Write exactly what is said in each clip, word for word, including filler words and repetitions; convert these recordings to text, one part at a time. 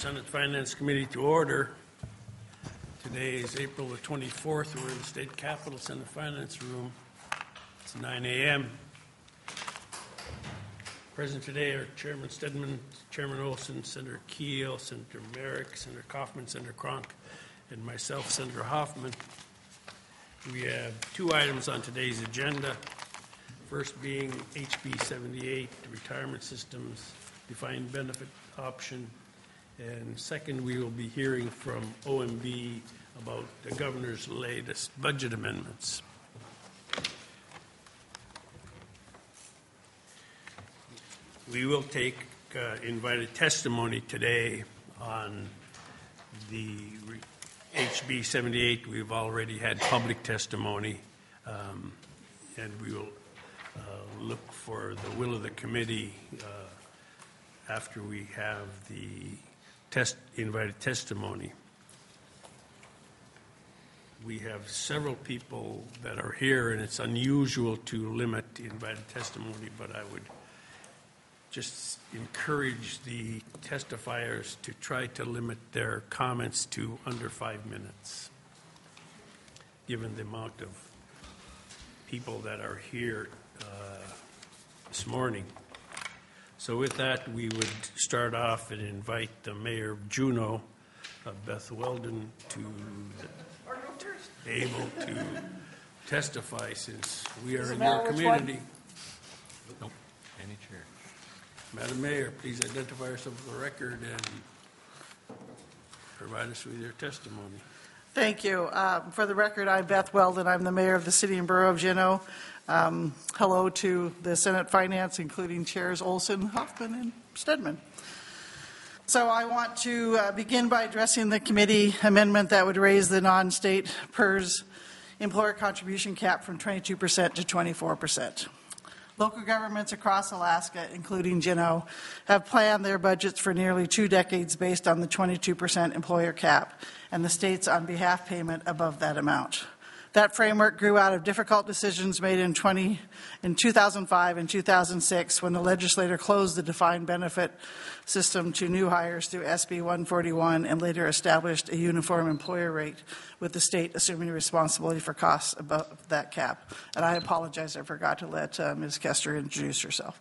Senate Finance Committee to order. Today is April the twenty-fourth. We're in the State Capitol Senate Finance Room. It's nine a m Present today are Chairman Stedman, Chairman Olson, Senator Keel, Senator Merrick, Senator Kaufman, Senator Cronk, and myself, Senator Hoffman. We have two items on today's agenda. First being H B seventy-eight, Retirement Systems Defined Benefit Option. And second, we will be hearing from O M B about the governor's latest budget amendments. We will take uh, invited testimony today on the H B seventy-eight. We've already had public testimony, um, and we will uh, look for the will of the committee uh, after we have the test invited testimony. We have several people that are here, and it's unusual to limit invited testimony, but I would just encourage the testifiers to try to limit their comments to under five minutes, given the amount of people that are here uh, this morning. So with that, we would start off and invite the Mayor of Juneau, uh, Beth Weldon, to be able to testify since we are in your community. Nope. Any chair. Madam Mayor, please identify yourself for the record and provide us with your testimony. Thank you. Um, for the record, I'm Beth Weldon. I'm the mayor of the city and borough of Juneau. Um, hello to the Senate Finance, including Chairs Olson, Hoffman, and Stedman. So I want to uh, begin by addressing the committee amendment that would raise the non-state P E R S employer contribution cap from twenty-two percent to twenty-four percent. Local governments across Alaska, including Juneau, have planned their budgets for nearly two decades based on the twenty-two percent employer cap and the state's on-behalf payment above that amount. That framework grew out of difficult decisions made in, twenty, in two thousand five and two thousand six when the legislature closed the defined benefit system to new hires through S B one forty-one and later established a uniform employer rate with the state assuming responsibility for costs above that cap. And I apologize, I forgot to let uh, Miz Kester introduce herself.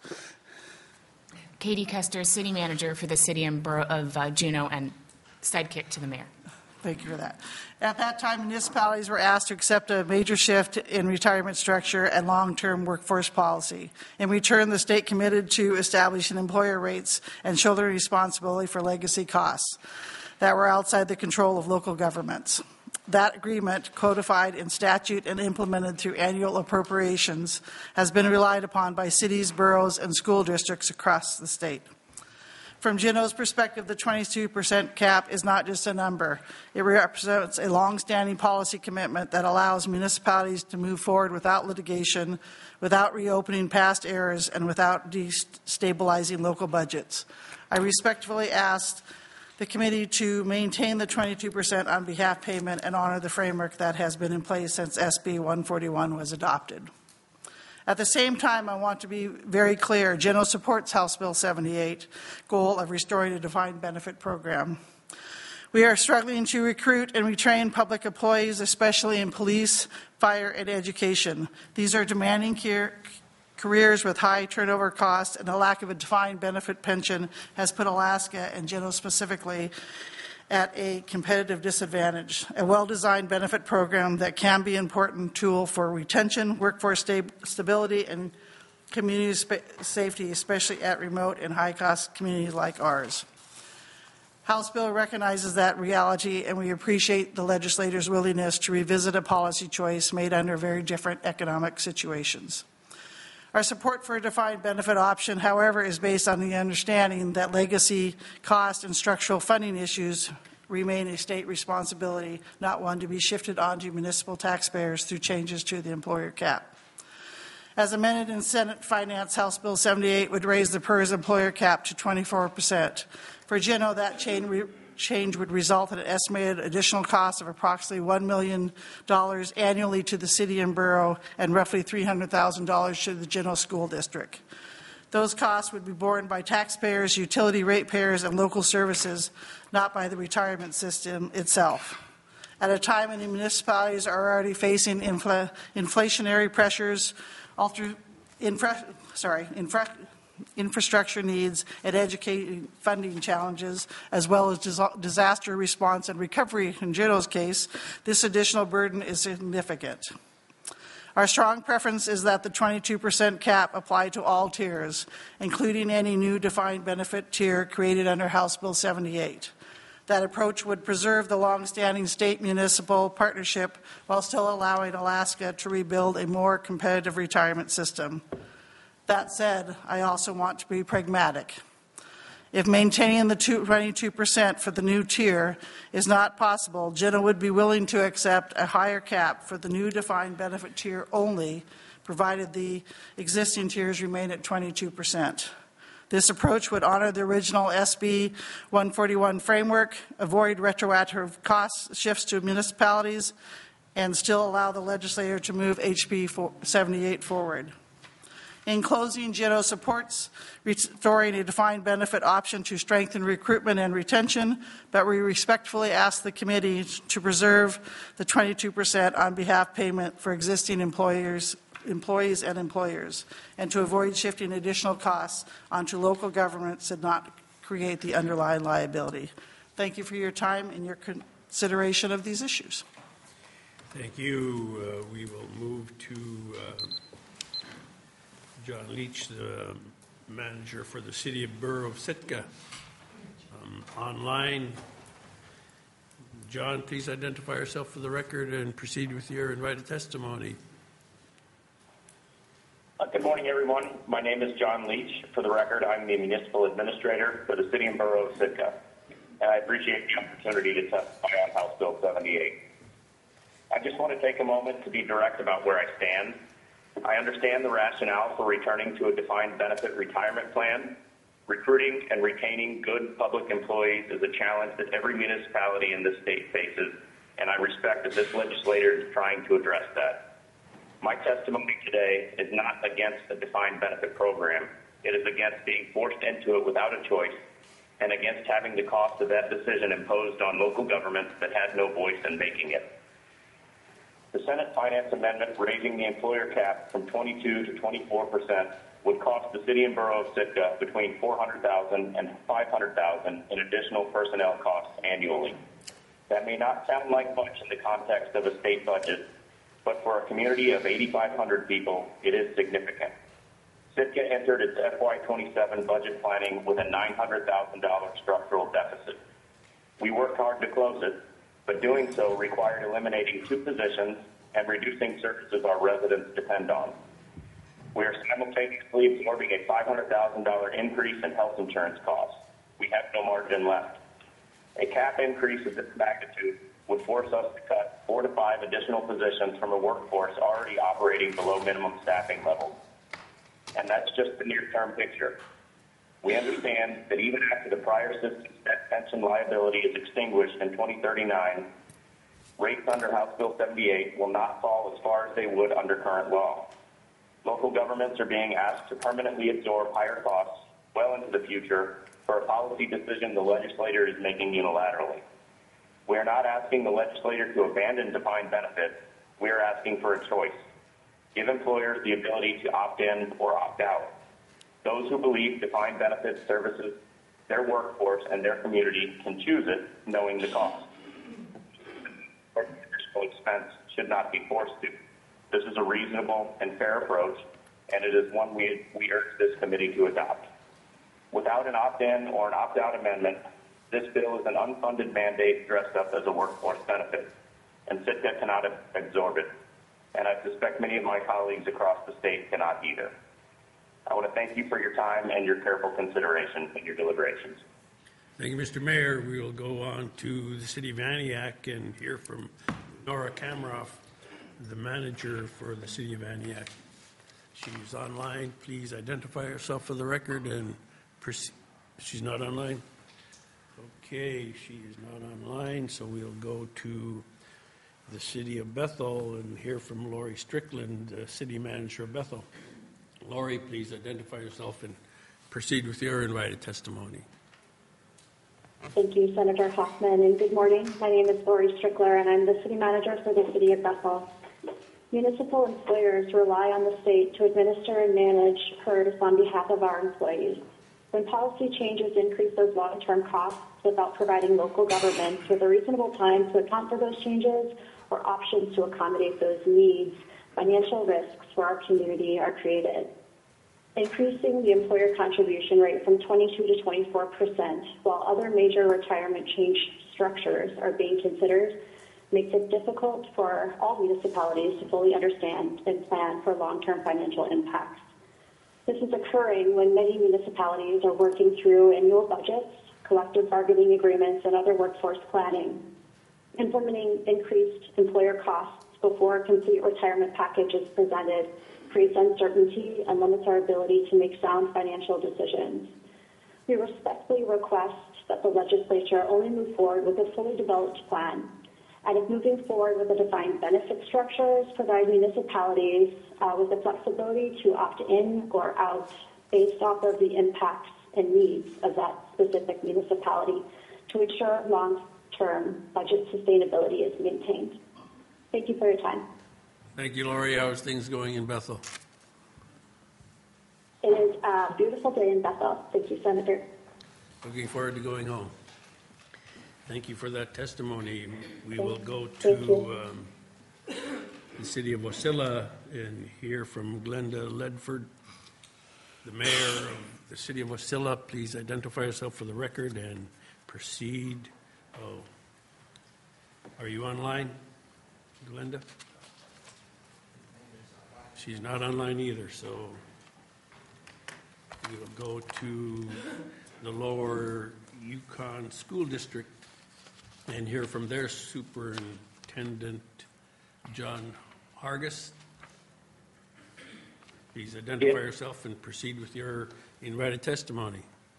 Katie Kester, City Manager for the City and Borough of uh, Juneau and sidekick to the Mayor. Thank you for that. At that time, municipalities were asked to accept a major shift in retirement structure and long-term workforce policy. In return, the state committed to establishing employer rates and shouldering responsibility for legacy costs that were outside the control of local governments. That agreement, codified in statute and implemented through annual appropriations, has been relied upon by cities, boroughs, and school districts across the state. From Juneau's perspective, the twenty-two percent cap is not just a number. It represents a long-standing policy commitment that allows municipalities to move forward without litigation, without reopening past errors, and without destabilizing local budgets. I respectfully ask the committee to maintain the twenty-two percent on behalf payment and honor the framework that has been in place since S B one forty-one was adopted. At the same time, I want to be very clear, Juneau supports House Bill seventy-eight goal of restoring a defined benefit program. We are struggling to recruit and retrain public employees, especially in police, fire, and education. These are demanding careers with high turnover costs, and a lack of a defined benefit pension has put Alaska, and Juneau specifically, at a competitive disadvantage. A well-designed benefit program that can be an important tool for retention, workforce sta stability, and community safety, especially at remote and high-cost communities like ours. House Bill recognizes that reality, and we appreciate the legislators' willingness to revisit a policy choice made under very different economic situations. Our support for a defined benefit option, however, is based on the understanding that legacy, cost, and structural funding issues remain a state responsibility, not one to be shifted onto municipal taxpayers through changes to the employer cap. As amended in Senate Finance, House Bill seventy-eight would raise the P E R S employer cap to twenty-four percent. For Juneau, that change change would result in an estimated additional cost of approximately one million dollars annually to the city and borough and roughly three hundred thousand dollars to the Juneau School District. Those costs would be borne by taxpayers, utility ratepayers, and local services, not by the retirement system itself. At a time when the municipalities are already facing infl- inflationary pressures, alter, infra, sorry, infra, infrastructure needs, and educating funding challenges, as well as dis- disaster response and recovery in Juneau's case, this additional burden is significant. Our strong preference is that the twenty-two percent cap apply to all tiers, including any new defined benefit tier created under House Bill seventy-eight. That approach would preserve the long-standing state-municipal partnership while still allowing Alaska to rebuild a more competitive retirement system. That said, I also want to be pragmatic. If maintaining the twenty-two percent for the new tier is not possible, Juneau would be willing to accept a higher cap for the new defined benefit tier only, provided the existing tiers remain at twenty-two percent. This approach would honor the original S B one forty-one framework, avoid retroactive cost shifts to municipalities, and still allow the legislature to move H B seventy-eight forward. In closing, Juneau supports restoring a defined benefit option to strengthen recruitment and retention, but we respectfully ask the committee to preserve the twenty-two percent on behalf payment for existing employers, employees and employers, and to avoid shifting additional costs onto local governments and not create the underlying liability. Thank you for your time and your consideration of these issues. Thank you. Uh, we will move to uh, John Leach, the manager for the City of Borough of Sitka. Um, online, John, please identify yourself for the record and proceed with your invited testimony. Uh, good morning, everyone. My name is John Leach. For the record, I'm the municipal administrator for the City and Borough of Sitka, and I appreciate the opportunity to testify on House Bill seventy-eight. I just want to take a moment to be direct about where I stand. I understand the rationale for returning to a defined benefit retirement plan. Recruiting and retaining good public employees is a challenge that every municipality in this state faces, and I respect that this legislator is trying to address that. My testimony today is not against a defined benefit program. It is against being forced into it without a choice and against having the cost of that decision imposed on local governments that had no voice in making it. The Senate Finance Amendment raising the employer cap from twenty-two to twenty-four percent would cost the City and Borough of Sitka between four hundred thousand dollars and five hundred thousand dollars in additional personnel costs annually. That may not sound like much in the context of a state budget, but for a community of eighty-five hundred people, it is significant. Sitka entered its F Y twenty-seven budget planning with a nine hundred thousand dollars structural deficit. We worked hard to close it, but doing so required eliminating two positions and reducing services our residents depend on. We are simultaneously absorbing a five hundred thousand dollars increase in health insurance costs. We have no margin left. A cap increase of this magnitude would force us to cut four to five additional positions from a workforce already operating below minimum staffing levels. And that's just the near-term picture. We understand that even after the prior system's net pension liability is extinguished in twenty thirty-nine, rates under House Bill seventy-eight will not fall as far as they would under current law. Local governments are being asked to permanently absorb higher costs well into the future for a policy decision the legislator is making unilaterally. We are not asking the legislator to abandon defined benefit. We are asking for a choice. Give employers the ability to opt in or opt out. Those who believe defined benefit services their workforce and their community can choose it, knowing the cost. Additional expense should not be forced to. This is a reasonable and fair approach, and it is one we, we urge this committee to adopt. Without an opt-in or an opt-out amendment, this bill is an unfunded mandate dressed up as a workforce benefit, and Sitka cannot absorb it. And I suspect many of my colleagues across the state cannot either. I want to thank you for your time and your careful consideration in your deliberations. Thank you, Mister Mayor. We will go on to the City of Aniak and hear from Nora Kamroff, the manager for the City of Aniak. She's online. Please identify herself for the record and proceed. She's not online? Okay, she is not online, so we'll go to the City of Bethel and hear from Lori Strickland, the City Manager of Bethel. Lori, please identify yourself and proceed with your invited testimony. Thank you, Senator Hoffman, and good morning. My name is Lori Strickler, and I'm the city manager for the city of Bethel. Municipal employers rely on the state to administer and manage PERS on behalf of our employees. When policy changes increase those long-term costs without providing local governments with a reasonable time to account for those changes or options to accommodate those needs, financial risks for our community are created. Increasing the employer contribution rate from twenty-two to twenty-four percent, while other major retirement change structures are being considered, makes it difficult for all municipalities to fully understand and plan for long-term financial impacts. This is occurring when many municipalities are working through annual budgets, collective bargaining agreements, and other workforce planning. Implementing increased employer costs before a complete retirement package is presented creates uncertainty and limits our ability to make sound financial decisions. We respectfully request that the legislature only move forward with a fully developed plan, and if moving forward with the defined benefit structures, provide municipalities uh, with the flexibility to opt in or out based off of the impacts and needs of that specific municipality to ensure long-term budget sustainability is maintained. Thank you for your time. Thank you, Lori. How's things going in Bethel? It is a beautiful day in Bethel. Thank you, Senator. Looking forward to going home. Thank you for that testimony. We will go Thank you. to um, the city of Wasilla and hear from Glenda Ledford, the mayor of the city of Wasilla. Please identify yourself for the record and proceed. Oh, are you online, Glenda? She's not online either, so we will go to the Lower Yukon School District and hear from their superintendent, John Hargis. Please identify Yes. yourself and proceed with your invited testimony.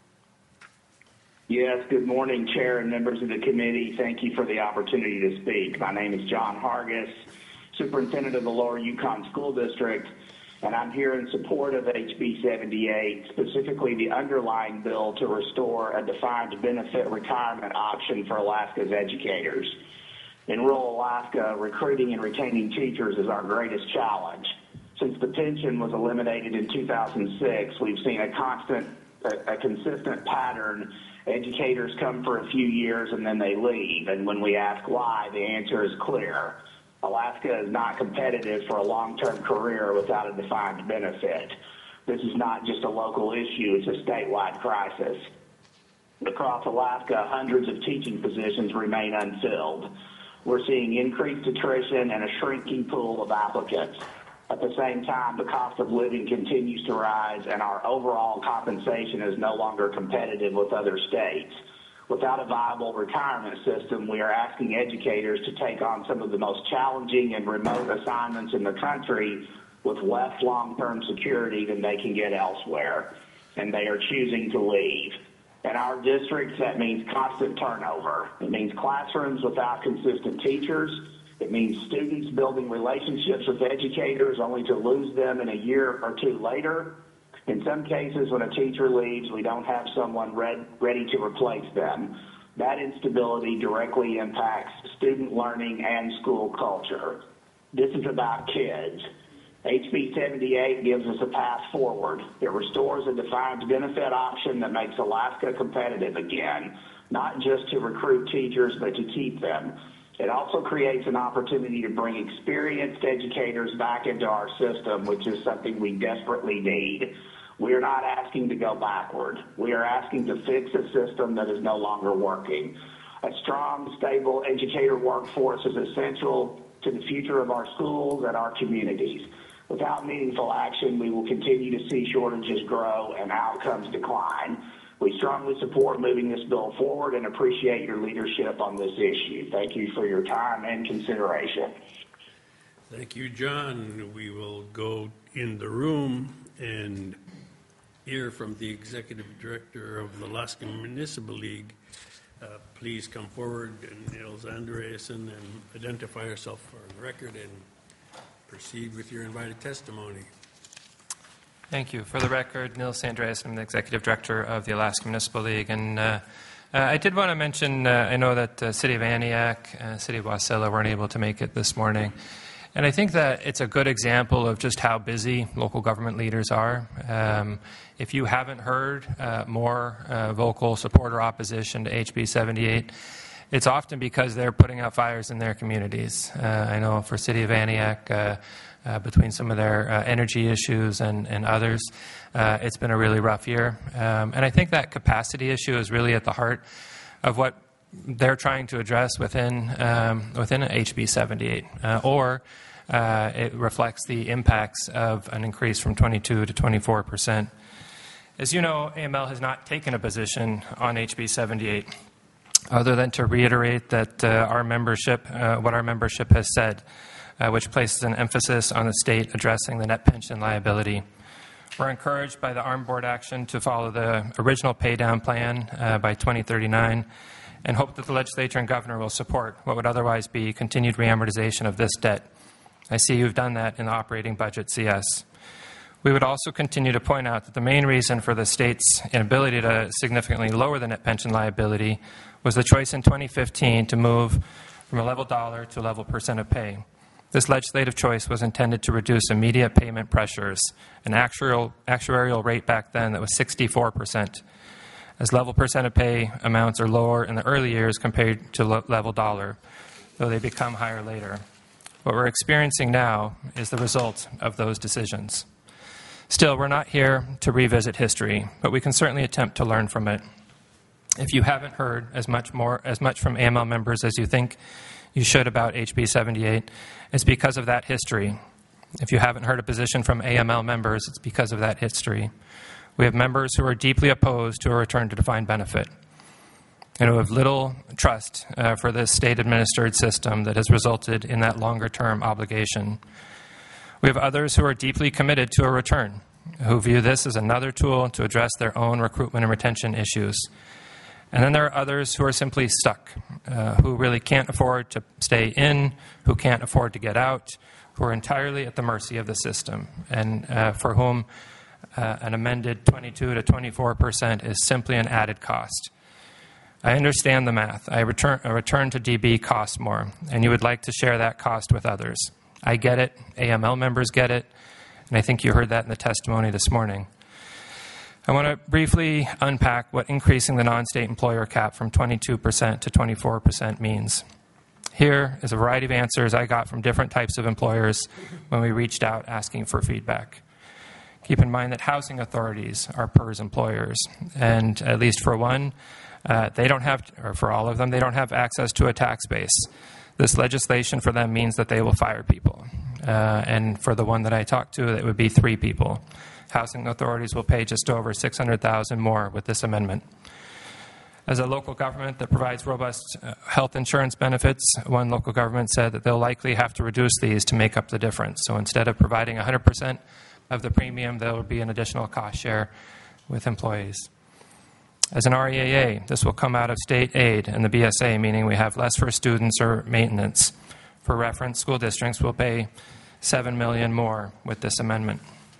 Yes, good morning, Chair and members of the committee. Thank you for the opportunity to speak. My name is John Hargis, Superintendent of the Lower Yukon School District, and I'm here in support of H B seventy-eight, specifically the underlying bill to restore a defined benefit retirement option for Alaska's educators. In rural Alaska, recruiting and retaining teachers is our greatest challenge. Since the pension was eliminated in two thousand six, we've seen a constant, a, a consistent pattern. Educators come for a few years and then they leave, and when we ask why, the answer is clear. Alaska is not competitive for a long-term career without a defined benefit. This is not just a local issue, it's a statewide crisis. Across Alaska, hundreds of teaching positions remain unfilled. We're seeing increased attrition and a shrinking pool of applicants. At the same time, the cost of living continues to rise, and our overall compensation is no longer competitive with other states. Without a viable retirement system, we are asking educators to take on some of the most challenging and remote assignments in the country with less long-term security than they can get elsewhere, and they are choosing to leave. In our districts, that means constant turnover. It means classrooms without consistent teachers. It means students building relationships with educators only to lose them in a year or two later. In some cases, when a teacher leaves, we don't have someone red, ready to replace them. That instability directly impacts student learning and school culture. This is about kids. H B seventy-eight gives us a path forward. It restores a defined benefit option that makes Alaska competitive again, not just to recruit teachers, but to keep them. It also creates an opportunity to bring experienced educators back into our system, which is something we desperately need. We are not asking to go backward. We are asking to fix a system that is no longer working. A strong, stable educator workforce is essential to the future of our schools and our communities. Without meaningful action, we will continue to see shortages grow and outcomes decline. We strongly support moving this bill forward and appreciate your leadership on this issue. Thank you for your time and consideration. Thank you, John. We will go in the room and hear from the Executive Director of the Alaska Municipal League. Uh, please come forward, and Nils Andreasen, and identify yourself for the record and proceed with your invited testimony. Thank you. For the record, Nils Andreas, I'm the Executive Director of the Alaska Municipal League. And uh, uh, I did want to mention, uh, I know that the uh, City of Antioch, uh, City of Wasilla weren't able to make it this morning. And I think that it's a good example of just how busy local government leaders are. Um, if you haven't heard uh, more uh, vocal support or opposition to H B seventy-eight, it's often because they're putting out fires in their communities. Uh, I know for City of Antioch, uh, Uh, between some of their uh, energy issues and, and others, uh, it's been a really rough year. Um, and I think that capacity issue is really at the heart of what they're trying to address within, um, within H B seventy-eight. Uh, or uh, it reflects the impacts of an increase from twenty-two to twenty-four percent. As you know, A M L has not taken a position on H B seventy-eight other than to reiterate that uh, our membership, uh, what our membership has said, Uh, which places an emphasis on the state addressing the net pension liability. We're encouraged by the ARM Board action to follow the original pay-down plan uh, by twenty thirty-nine and hope that the legislature and governor will support what would otherwise be continued reamortization of this debt. I see you've done that in the operating budget C S. We would also continue to point out that the main reason for the state's inability to significantly lower the net pension liability was the choice in twenty fifteen to move from a level dollar to a level percent of pay. This legislative choice was intended to reduce immediate payment pressures, an actuarial, actuarial rate back then that was sixty-four percent, as level percent of pay amounts are lower in the early years compared to lo- level dollar, though they become higher later. What we're experiencing now is the result of those decisions. Still, we're not here to revisit history, but we can certainly attempt to learn from it. If you haven't heard as much more as much from A M L members as you think you should about H B seventy-eight, it's because of that history. If you haven't heard a position from A M L members, it's because of that history. We have members who are deeply opposed to a return to defined benefit and who have little trust uh, for this state-administered system that has resulted in that longer-term obligation. We have others who are deeply committed to a return, who view this as another tool to address their own recruitment and retention issues. And then there are others who are simply stuck, uh, who really can't afford to stay in, who can't afford to get out, who are entirely at the mercy of the system, and uh, for whom uh, an amended twenty-two to twenty-four percent is simply an added cost. I understand the math. I return, a return to D B costs more, and you would like to share that cost with others. I get it. A M L members get it, and I think you heard that in the testimony this morning. I want to briefly unpack what increasing the non-state employer cap from twenty-two percent to twenty-four percent means. Here is a variety of answers I got from different types of employers when we reached out asking for feedback. Keep in mind that housing authorities are P E R S employers, and at least for one, uh, they don't have, or for all of them, they don't have access to a tax base. This legislation for them means that they will fire people. Uh, and for the one that I talked to, it would be three people. Housing authorities will pay just over six hundred thousand dollars more with this amendment. As a local government that provides robust uh, health insurance benefits, one local government said that they'll likely have to reduce these to make up the difference. So instead of providing one hundred percent of the premium, there will be an additional cost share with employees. As an R E A A, this will come out of state aid and the B S A, meaning we have less for students or maintenance. For reference, school districts will pay seven million dollars more with this amendment.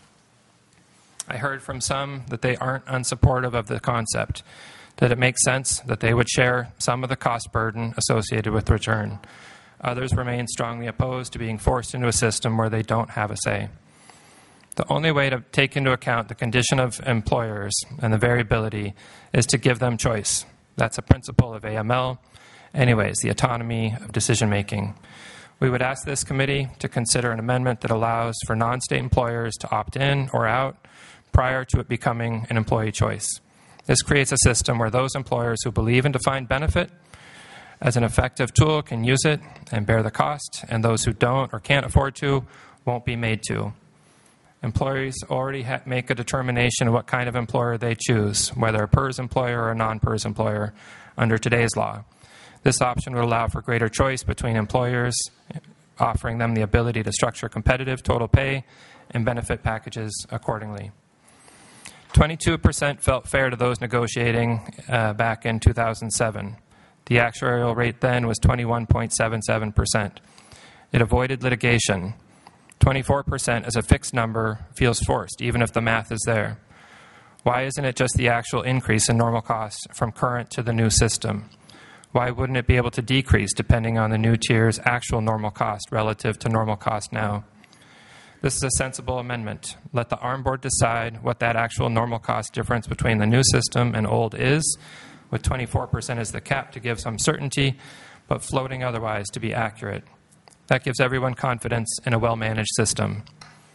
I heard from some that they aren't unsupportive of the concept, that it makes sense that they would share some of the cost burden associated with return. Others remain strongly opposed to being forced into a system where they don't have a say. The only way to take into account the condition of employers and the variability is to give them choice. That's a principle of A M L. Anyways, the autonomy of decision-making. We would ask this committee to consider an amendment that allows for non-state employers to opt in or out prior to it becoming an employee choice. This creates a system where those employers who believe in defined benefit as an effective tool can use it and bear the cost, and those who don't or can't afford to won't be made to. Employees already ha- make a determination of what kind of employer they choose, whether a P E R S employer or a non-P E R S employer, under today's law. This option would allow for greater choice between employers, offering them the ability to structure competitive total pay and benefit packages accordingly. twenty-two percent felt fair to those negotiating uh, back in two thousand seven. The actuarial rate then was twenty-one point seven seven percent. It avoided litigation. twenty-four percent as a fixed number feels forced, even if the math is there. Why isn't it just the actual increase in normal costs from current to the new system? Why wouldn't it be able to decrease depending on the new tier's actual normal cost relative to normal cost now? This is a sensible amendment. Let the A R M Board decide what that actual normal cost difference between the new system and old is, with twenty-four percent as the cap to give some certainty, but floating otherwise to be accurate. That gives everyone confidence in a well-managed system.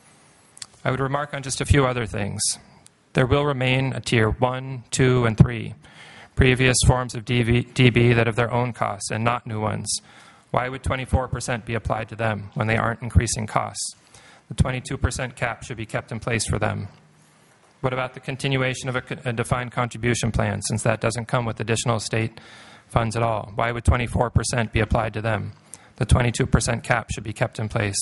I would remark on just a few other things. There will remain a tier one, two, and three, previous forms of D B that have their own costs and not new ones. Why would twenty-four percent be applied to them when they aren't increasing costs? The twenty-two percent cap should be kept in place for them. What about the continuation of a, a defined contribution plan, since that doesn't come with additional state funds at all? Why would twenty-four percent be applied to them? The twenty-two percent cap should be kept in place.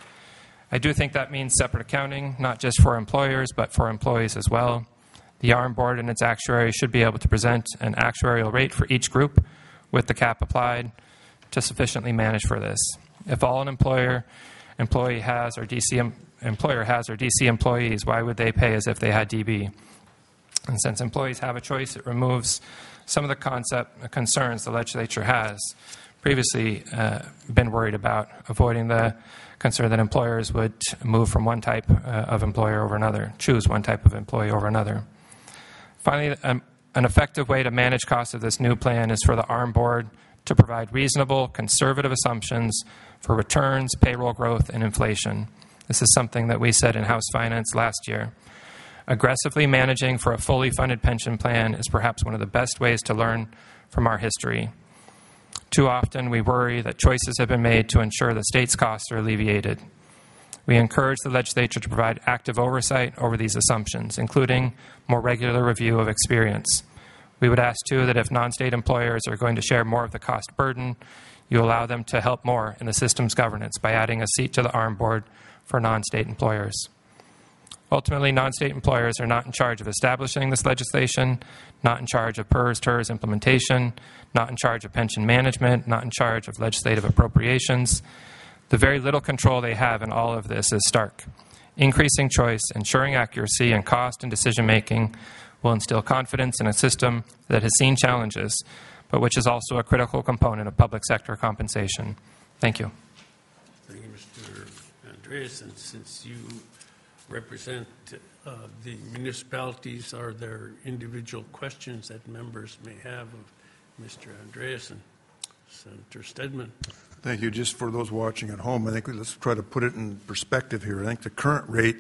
I do think that means separate accounting, not just for employers, but for employees as well. The A R M Board and its actuary should be able to present an actuarial rate for each group with the cap applied to sufficiently manage for this. If all an employer employee has or D C employer has or D C employees, why would they pay as if they had D B? And since employees have a choice, it removes some of the concept concerns the legislature has previously uh, been worried about, avoiding the concern that employers would move from one type uh, of employer over another, choose one type of employee over another. Finally, um, an effective way to manage costs of this new plan is for the A R M Board to provide reasonable, conservative assumptions for returns, payroll growth, and inflation. This is something that we said in House Finance last year. Aggressively managing for a fully funded pension plan is perhaps one of the best ways to learn from our history. Too often, we worry that choices have been made to ensure the state's costs are alleviated. We encourage the legislature to provide active oversight over these assumptions, including more regular review of experience. We would ask, too, that if non-state employers are going to share more of the cost burden, you allow them to help more in the system's governance by adding a seat to the A R M Board for non-state employers. Ultimately, non-state employers are not in charge of establishing this legislation, not in charge of P E R S T E R S implementation, not in charge of pension management, not in charge of legislative appropriations. The very little control they have in all of this is stark. Increasing choice, ensuring accuracy and cost in decision-making will instill confidence in a system that has seen challenges, but which is also a critical component of public sector compensation. Thank you. Thank you, Mister Andreas. And since you represent uh, the municipalities, are there individual questions that members may have of Mister Andreas and Senator Stedman? Thank you. Just for those watching at home, I think let's try to put it in perspective here. I think the current rate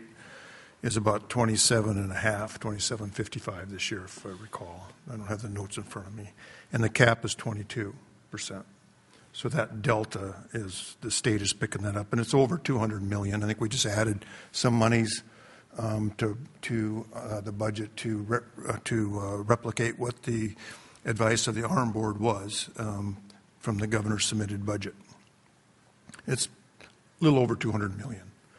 is about twenty-seven and a half, twenty-seven fifty-five this year, if I recall. I don't have the notes in front of me. And the cap is twenty-two percent. So that delta is, the state is picking that up, and it's over two hundred million. I think we just added some monies um, to to uh, the budget to re uh, to uh, replicate what the advice of the A R M Board was um, from the governor's submitted budget. It's a little over two hundred million.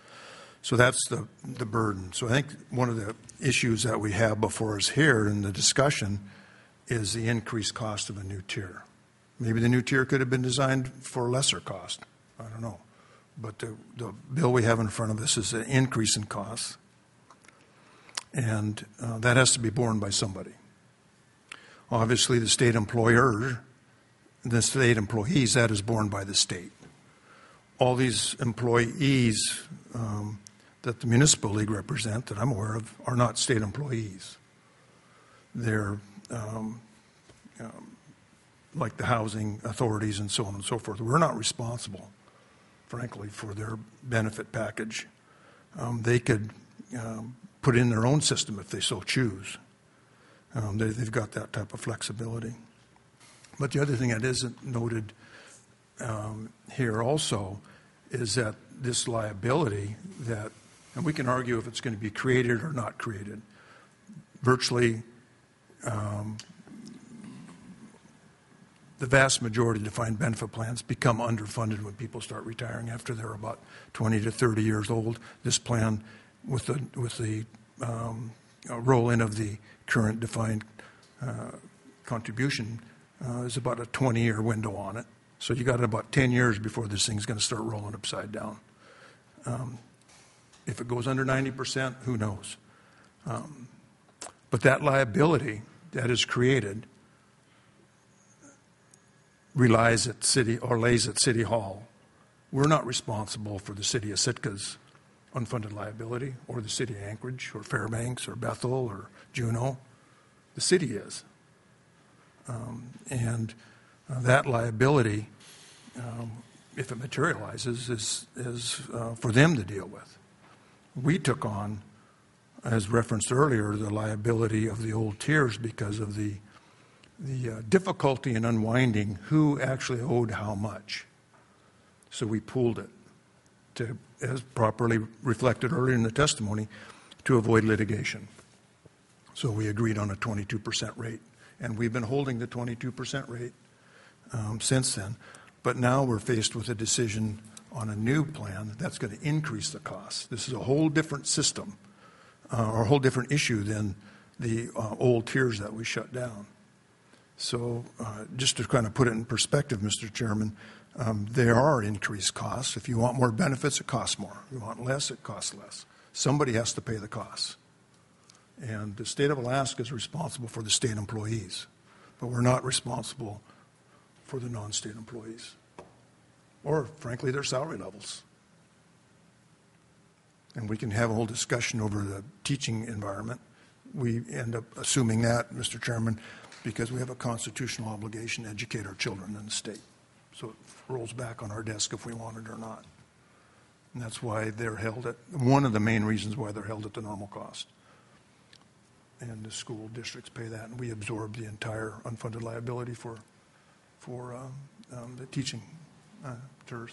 So that's the the burden. So I think one of the issues that we have before us here in the discussion is the increased cost of a new tier. Maybe the new tier could have been designed for a lesser cost. I don't know. But the, the bill we have in front of us is an increase in costs, and uh, that has to be borne by somebody. Obviously, the state employer, the state employees, that is borne by the state. All these employees um, that the Municipal League represent, that I'm aware of, are not state employees. They're um, um, like the housing authorities and so on and so forth. We're not responsible, frankly, for their benefit package. Um, they could um, put in their own system if they so choose. Um, they, they've got that type of flexibility. But the other thing that isn't noted um, here also is that this liability that, and we can argue if it's going to be created or not created, virtually um, the vast majority of defined benefit plans become underfunded when people start retiring after they're about twenty to thirty years old. This plan, with the with the um, roll-in of the current defined uh, contribution, uh, is about a twenty-year window on it. So you got about ten years before this thing's going to start rolling upside down. Um, If it goes under ninety percent, who knows? Um, but that liability that is created relies at city or lays at City Hall. We're not responsible for the city of Sitka's unfunded liability, or the city of Anchorage, or Fairbanks, or Bethel, or Juneau. The city is. Um, and uh, that liability, um, if it materializes, is, is uh, for them to deal with. We took on, as referenced earlier, the liability of the old tiers because of the, the uh, difficulty in unwinding who actually owed how much. So we pooled it to, as properly reflected earlier in the testimony, to avoid litigation. So we agreed on a twenty-two percent rate. And we've been holding the twenty-two percent rate um, since then. But now we're faced with a decision on a new plan that's going to increase the cost. This is a whole different system, uh, or a whole different issue than the uh, old tiers that we shut down. So uh, just to kind of put it in perspective, Mister Chairman, um, there are increased costs. If you want more benefits, it costs more. If you want less, it costs less. Somebody has to pay the costs. And the state of Alaska is responsible for the state employees, but we're not responsible for the non-state employees, or frankly, their salary levels. And we can have a whole discussion over the teaching environment. We end up assuming that, Mister Chairman, because we have a constitutional obligation to educate our children in the state. So it rolls back on our desk if we want it or not. And that's why they're held at, one of the main reasons why they're held at the normal cost. And the school districts pay that, and we absorb the entire unfunded liability for for um, um, the teaching uh, tours.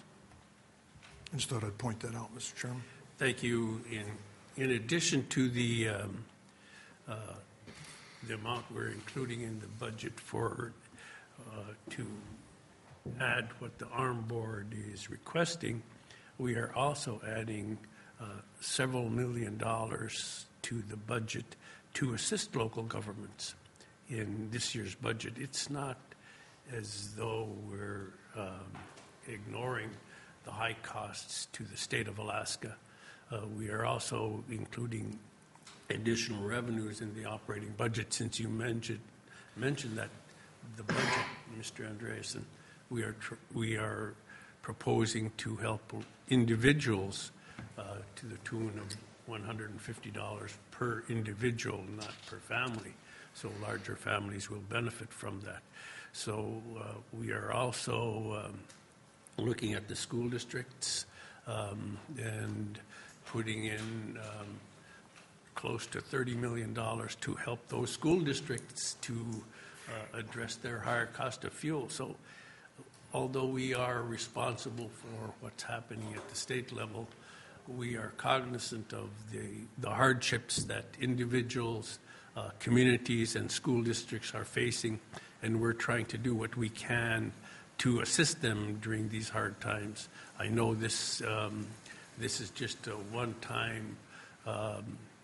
I just thought I'd point that out, Mister Chairman. Thank you. In in addition to the um, uh, the amount we're including in the budget for uh, to add what the Arm Board is requesting, we are also adding uh, several million dollars to the budget to assist local governments in this year's budget. It's not as though we're um, ignoring the high costs to the state of Alaska. Uh, we are also including additional revenues in the operating budget. Since you mentioned mentioned that the budget, Mister Andreasen, we are tr- we are proposing to help individuals uh, to the tune of one hundred fifty dollars per individual, not per family. So larger families will benefit from that. So uh, we are also um, looking at the school districts um, and putting in um, close to thirty million dollars to help those school districts to uh, address their higher cost of fuel. So although we are responsible for what's happening at the state level, we are cognizant of the, the hardships that individuals, uh, communities, and school districts are facing, and we're trying to do what we can to assist them during these hard times. I know this um, this is just a one-time um, uh,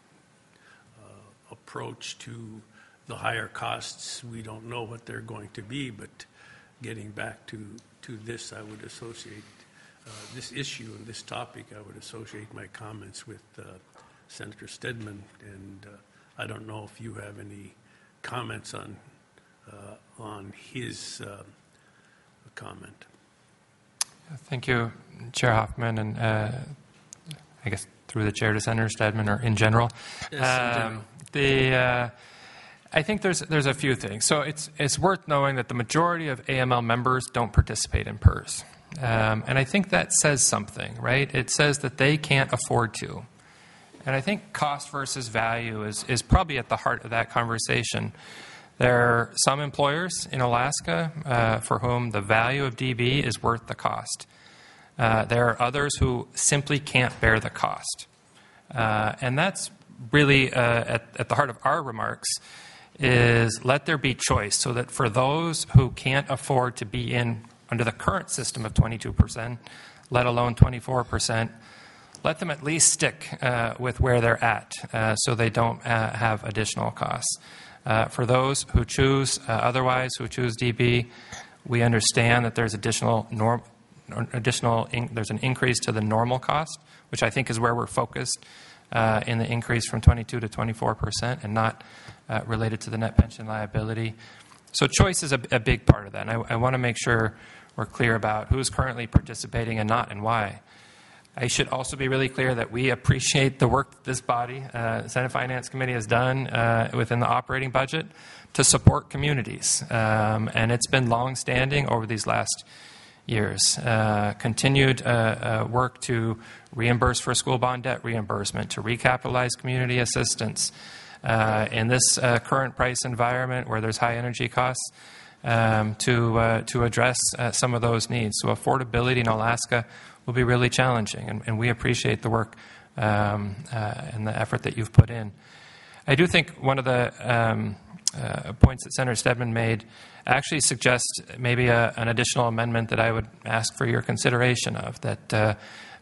approach to the higher costs. We don't know what they're going to be, but getting back to, to this, I would associate Uh, this issue and this topic, I would associate my comments with uh, Senator Stedman, and uh, I don't know if you have any comments on uh, on his uh, comment. Thank you, Chair Hoffman, and uh, I guess through the chair to Senator Stedman, or in general. Yes, in general. Um, the uh, I think there's there's a few things. So it's it's worth knowing that the majority of A M L members don't participate in P E R S. Um, and I think that says something, right? It says that they can't afford to. And I think cost versus value is, is probably at the heart of that conversation. There are some employers in Alaska uh, for whom the value of D B is worth the cost. Uh, there are others who simply can't bear the cost. Uh, and that's really uh, at, at the heart of our remarks, is let there be choice, so that for those who can't afford to be in under the current system of twenty-two percent, let alone twenty-four percent, let them at least stick uh, with where they're at uh, so they don't uh, have additional costs. Uh, for those who choose uh, otherwise, who choose D B, we understand that there's additional norm, additional in, there's an increase to the normal cost, which I think is where we're focused uh, in the increase from twenty-two to twenty-four percent and not uh, related to the net pension liability. So choice is a, a big part of that. And I, I want to make sure we're clear about who's currently participating and not and why. I should also be really clear that we appreciate the work that this body, uh, Senate Finance Committee, has done uh, within the operating budget to support communities. Um, and it's been long-standing over these last years. Uh, continued uh, uh, work to reimburse for school bond debt reimbursement, to recapitalize community assistance. Uh, in this uh, current price environment where there's high energy costs, um, to uh, to address uh, some of those needs. So affordability in Alaska will be really challenging, and, and we appreciate the work um, uh, and the effort that you've put in. I do think one of the um, uh, points that Senator Stedman made actually suggests maybe a, an additional amendment that I would ask for your consideration of, that uh,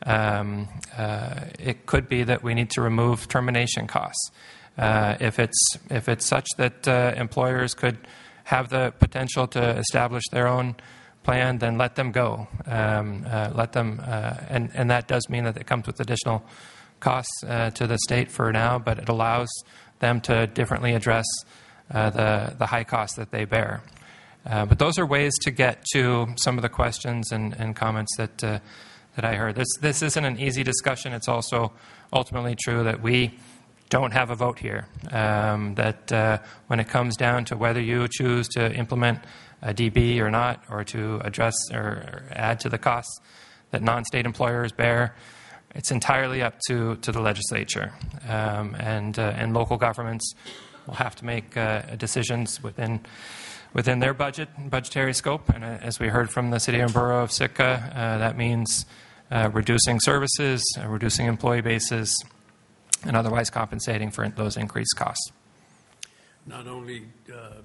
um, uh, it could be that we need to remove termination costs. Uh, if it's if it's such that uh, employers could have the potential to establish their own plan, then let them go. Um, uh, let them, uh, and and that does mean that it comes with additional costs uh, to the state for now, but it allows them to differently address uh, the the high costs that they bear. Uh, but those are ways to get to some of the questions and, and comments that uh, that I heard. This this isn't an easy discussion. It's also ultimately true that we don't have a vote here, um, that uh, when it comes down to whether you choose to implement a D B or not, or to address or, or add to the costs that non-state employers bear, it's entirely up to, to the legislature. Um, and, uh, and local governments will have to make uh, decisions within within their budget, budgetary scope. And uh, as we heard from the City and Borough of Sitka, uh, that means uh, reducing services, uh, reducing employee bases, and otherwise compensating for those increased costs. Not only uh,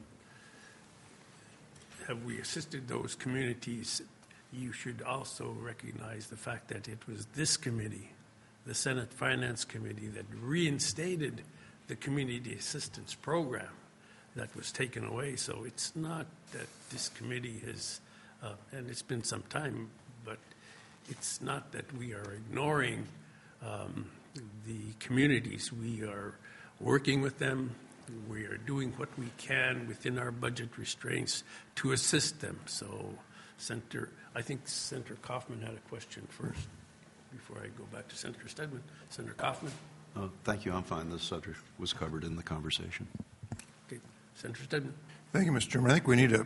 have we assisted those communities, you should also recognize the fact that it was this committee, the Senate Finance Committee, that reinstated the Community Assistance Program that was taken away. So it's not that this committee has, uh, and it's been some time, but it's not that we are ignoring um, the communities. We are working with them. We are doing what we can within our budget restraints to assist them. So, Senator, I think Senator Kaufman had a question first before I go back to Senator Stedman. Senator Kaufman? Uh, thank you. I'm fine. This subject was covered in the conversation. Okay. Senator Stedman? Thank you, Mister Chairman. I think we need a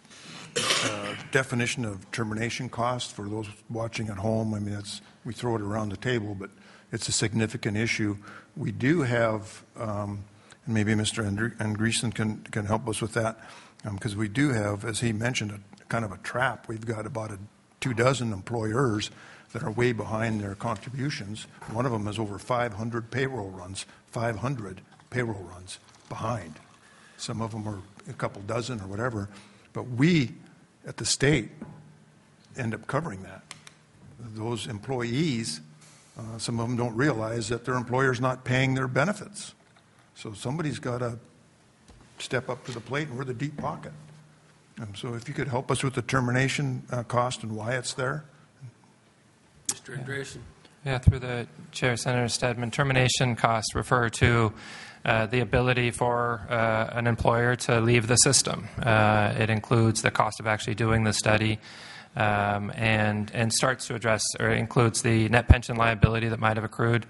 uh, definition of termination cost for those watching at home. I mean, that's, we throw it around the table, but it's a significant issue. We do have, um, and maybe Mister Andreessen can, can help us with that, because um, we do have, as he mentioned, a kind of a trap. We've got about a two dozen employers that are way behind their contributions. One of them has over five hundred payroll runs, five hundred payroll runs behind. Some of them are a couple dozen or whatever, but we at the state end up covering that. Those employees, uh, some of them don't realize that their employer's not paying their benefits. So somebody's got to step up to the plate, and we're the deep pocket. Um, so if you could help us with the termination uh, cost and why it's there. Mister Andreessen? Yeah, through the chair, Senator Stedman, termination costs refer to uh, the ability for uh, an employer to leave the system. Uh, it includes the cost of actually doing the study, um, and and starts to address or includes the net pension liability that might have accrued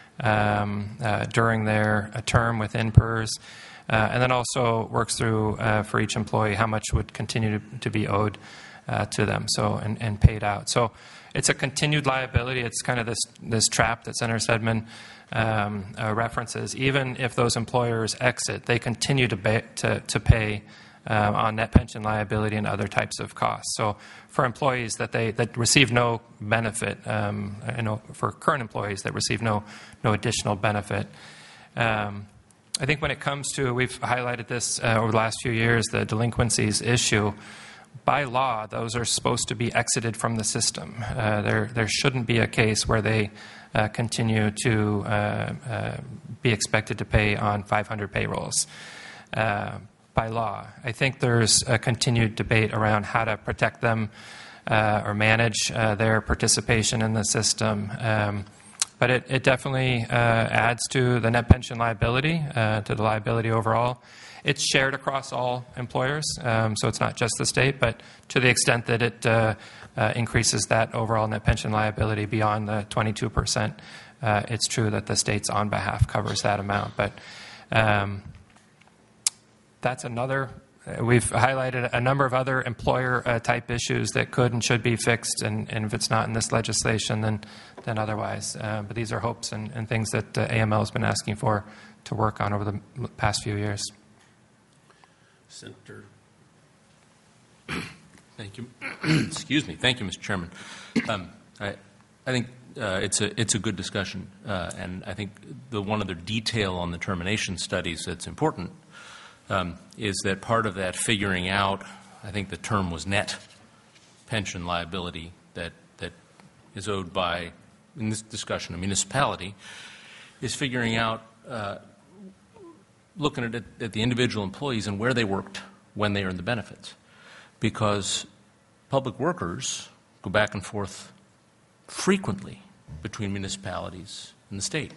um, uh, during their uh, term within P E R S, uh, and then also works through uh, for each employee how much would continue to, to be owed uh, to them, so and, and paid out. So it's a continued liability. It's kind of this this trap that Senator Stedman um, uh, references. Even if those employers exit, they continue to pay, to, to pay uh, on net pension liability and other types of costs. So for employees that they that receive no benefit, um, you know, for current employees that receive no no additional benefit. Um, I think when it comes to, we've highlighted this uh, over the last few years, the delinquencies issue. By law, those are supposed to be exited from the system. Uh, there, there shouldn't be a case where they uh, continue to uh, uh, be expected to pay on five hundred payrolls. Uh, by law, I think there's a continued debate around how to protect them uh, or manage uh, their participation in the system. Um, but it, it definitely uh, adds to the net pension liability, uh, to the liability overall. It's shared across all employers, um, so it's not just the state, but to the extent that it uh, uh, increases that overall net pension liability beyond the twenty-two percent, uh, it's true that the state's on behalf covers that amount. But um, that's another, uh, we've highlighted a number of other employer uh, type issues that could and should be fixed, and, and if it's not in this legislation, then, then otherwise. Uh, but these are hopes and, and things that uh, A M L has been asking for to work on over the past few years. Senator. Thank you. Excuse me. Thank you, Mister Chairman. Um, I, I think uh, it's a it's a good discussion, uh, and I think the one other detail on the termination studies that's important um, is that part of that figuring out, I think the term was net pension liability that that is owed by, in this discussion, a municipality, is figuring out. Uh, looking at, it, at the individual employees and where they worked when they earned the benefits. Because public workers go back and forth frequently between municipalities and the state.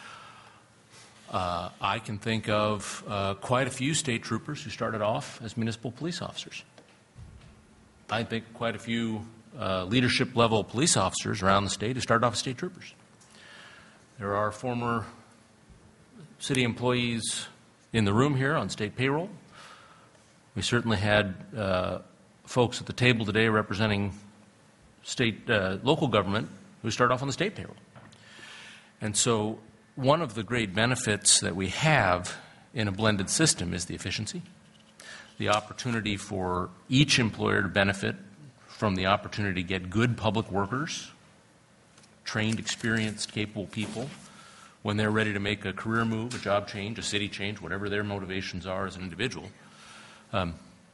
Uh, I can think of uh, quite a few state troopers who started off as municipal police officers. I think quite a few uh, leadership level police officers around the state who started off as state troopers. There are former city employees in the room here on state payroll. We certainly had uh, folks at the table today representing state, uh, local government who start off on the state payroll. And so one of the great benefits that we have in a blended system is the efficiency, the opportunity for each employer to benefit from the opportunity to get good public workers, trained, experienced, capable people, when they're ready to make a career move, a job change, a city change, whatever their motivations are as an individual. Um,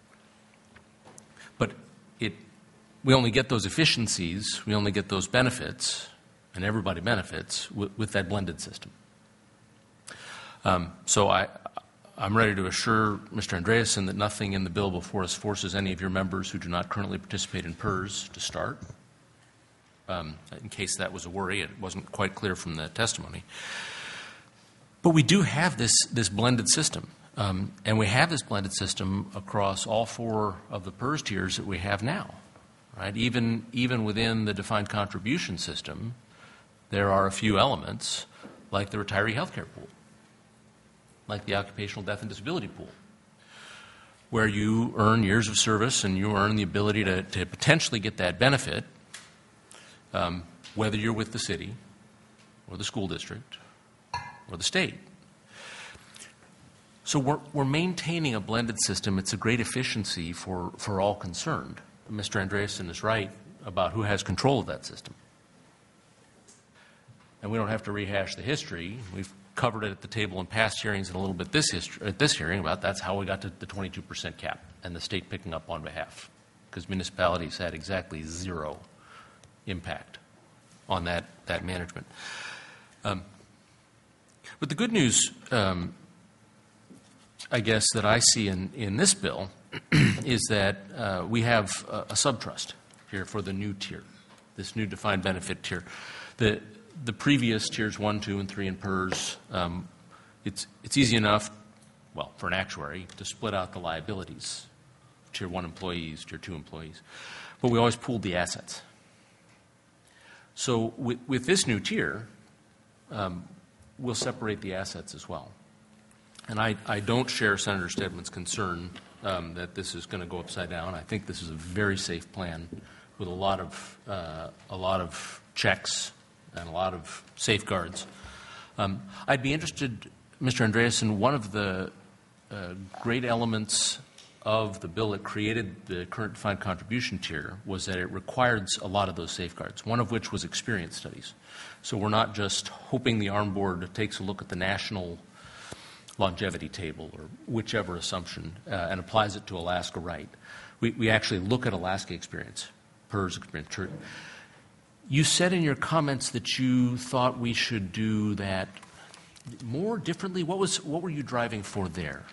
but it, we only get those efficiencies, we only get those benefits, and everybody benefits with, with that blended system. Um, so I, I'm ready to assure Mister Andreasen that nothing in the bill before us forces any of your members who do not currently participate in P E R S to start. Um, in case that was a worry, it wasn't quite clear from the testimony. But we do have this, this blended system, um, and we have this blended system across all four of the P E R S tiers that we have now. Right? Even, even within the defined contribution system, there are a few elements like the retiree health care pool, like the occupational death and disability pool, where you earn years of service and you earn the ability to, to potentially get that benefit, um, whether you're with the city or the school district or the state. So we're, we're maintaining a blended system. It's a great efficiency for, for all concerned. Mister Andreasen is right about who has control of that system. And we don't have to rehash the history. We've covered it at the table in past hearings and a little bit this history, at this hearing about that's how we got to the twenty-two percent cap and the state picking up on behalf, because municipalities had exactly zero impact on that, that management. Um, but the good news, um, I guess, that I see in, in this bill is that uh, we have a, a subtrust here for the new tier, this new defined benefit tier. The, the previous tiers one, two, and three in P E R S, um, it's, it's easy enough, well, for an actuary, to split out the liabilities, tier one employees, tier two employees. But we always pooled the assets. So with, with this new tier, um, we'll separate the assets as well. And I, I don't share Senator Stedman's concern um, that this is going to go upside down. I think this is a very safe plan with a lot of, uh, a lot of checks and a lot of safeguards. Um, I'd be interested, Mister Andreasen, one of the uh, great elements of the bill that created the current defined contribution tier was that it required a lot of those safeguards, one of which was experience studies. So we're not just hoping the ARM Board takes a look at the national longevity table or whichever assumption uh, and applies it to Alaska right. We, we actually look at Alaska experience, P E R S experience. You said in your comments that you thought we should do that more differently. What was what were you driving for there?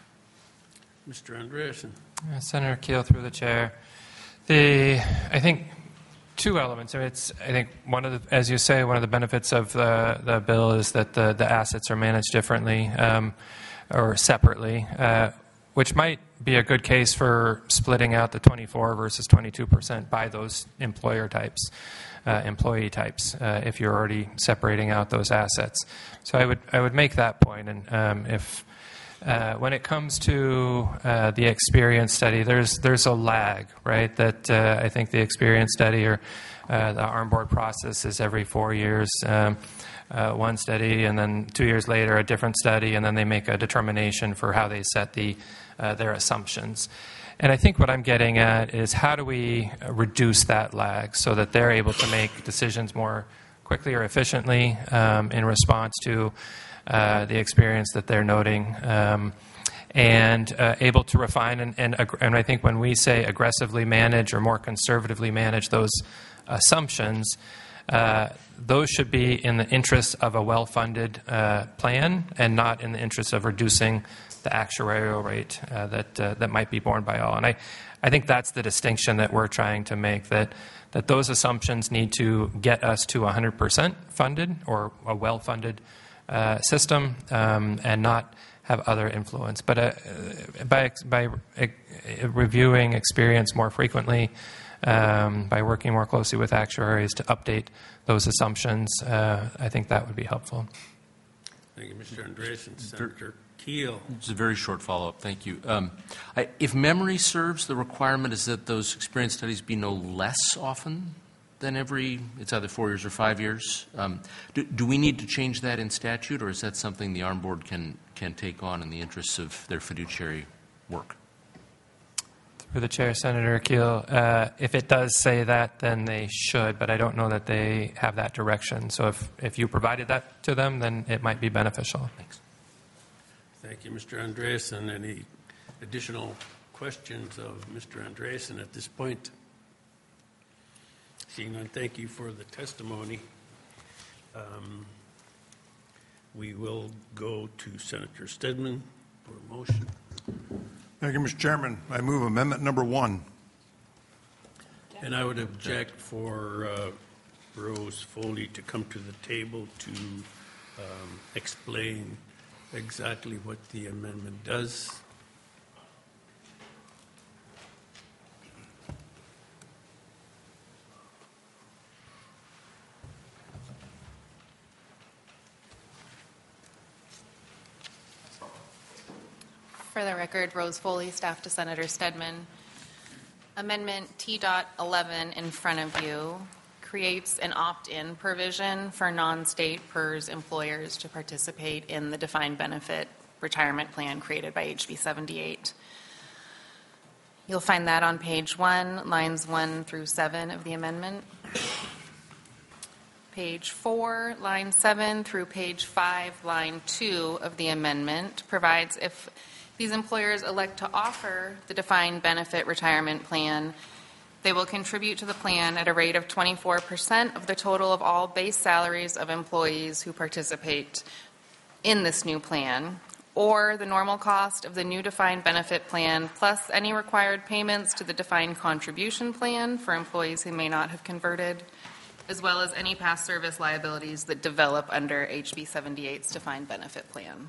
Mister Andreasen. Uh, Senator Keel, through the chair. The, I think two elements. I mean, it's, I think one of the, as you say, one of the benefits of the, the bill is that the, the assets are managed differently um, or separately, uh, which might be a good case for splitting out the twenty-four versus twenty-two percent by those employer types, uh, employee types, uh, if you're already separating out those assets. So I would I would make that point, and um, if Uh, when it comes to uh, the experience study, there's there's a lag, right? That uh, I think the experience study or uh, the ARM board process is every four years, um, uh, one study, and then two years later a different study, and then they make a determination for how they set the uh, their assumptions. And I think what I'm getting at is how do we reduce that lag so that they're able to make decisions more quickly or efficiently um, in response to Uh, the experience that they're noting, um, and uh, able to refine and, and, and I think when we say aggressively manage or more conservatively manage those assumptions, uh, those should be in the interest of a well-funded uh, plan and not in the interest of reducing the actuarial rate uh, that uh, that might be borne by all. And I, I think that's the distinction that we're trying to make, that that those assumptions need to get us to one hundred percent funded or a well-funded Uh, system um, and not have other influence. But uh, by, by uh, reviewing experience more frequently, um, by working more closely with actuaries to update those assumptions, uh, I think that would be helpful. Thank you, Mister Andreessen. Senator Keel. Just a very short follow-up. Thank you. Um, I, if memory serves, the requirement is that those experience studies be no less often than every, it's either four years or five years. Um, do, do we need to change that in statute, or is that something the ARM board can, can take on in the interests of their fiduciary work? Through the chair, Senator Keel, uh, if it does say that, then they should, but I don't know that they have that direction. So if, if you provided that to them, then it might be beneficial. Thanks. Thank you, Mister Andreessen. Any additional questions of Mister Andreessen at this point? Seeing none, thank you for the testimony. Um, we will go to Senator Stedman for a motion. Thank you, Mister Chairman. I move amendment number one. And I would object for uh, Rose Foley to come to the table to um, explain exactly what the amendment does. For the record, Rose Foley, staff to Senator Stedman. Amendment T eleven in front of you creates an opt-in provision for non-state P E R S employers to participate in the defined benefit retirement plan created by H B seventy-eight. You'll find that on page one, lines one through seven of the amendment. Page four, line seven through page five, line two of the amendment provides if these employers elect to offer the defined benefit retirement plan, they will contribute to the plan at a rate of twenty-four percent of the total of all base salaries of employees who participate in this new plan, or the normal cost of the new defined benefit plan plus any required payments to the defined contribution plan for employees who may not have converted, as well as any past service liabilities that develop under H B seventy-eight's defined benefit plan.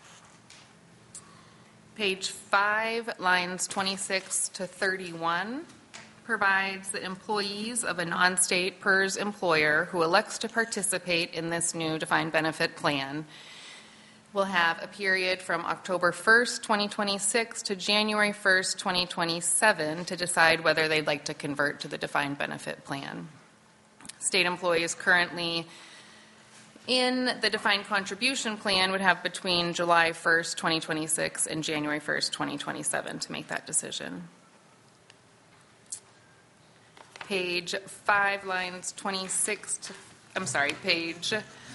Page five, lines twenty-six to thirty-one, provides that employees of a non-state P E R S employer who elects to participate in this new defined benefit plan will have a period from October first, twenty twenty-six to January first, twenty twenty-seven to decide whether they'd like to convert to the defined benefit plan. State employees currently in the defined contribution plan would have between July first, twenty twenty-six and January first, twenty twenty-seven to make that decision. Page five, lines twenty-six to, I'm sorry, page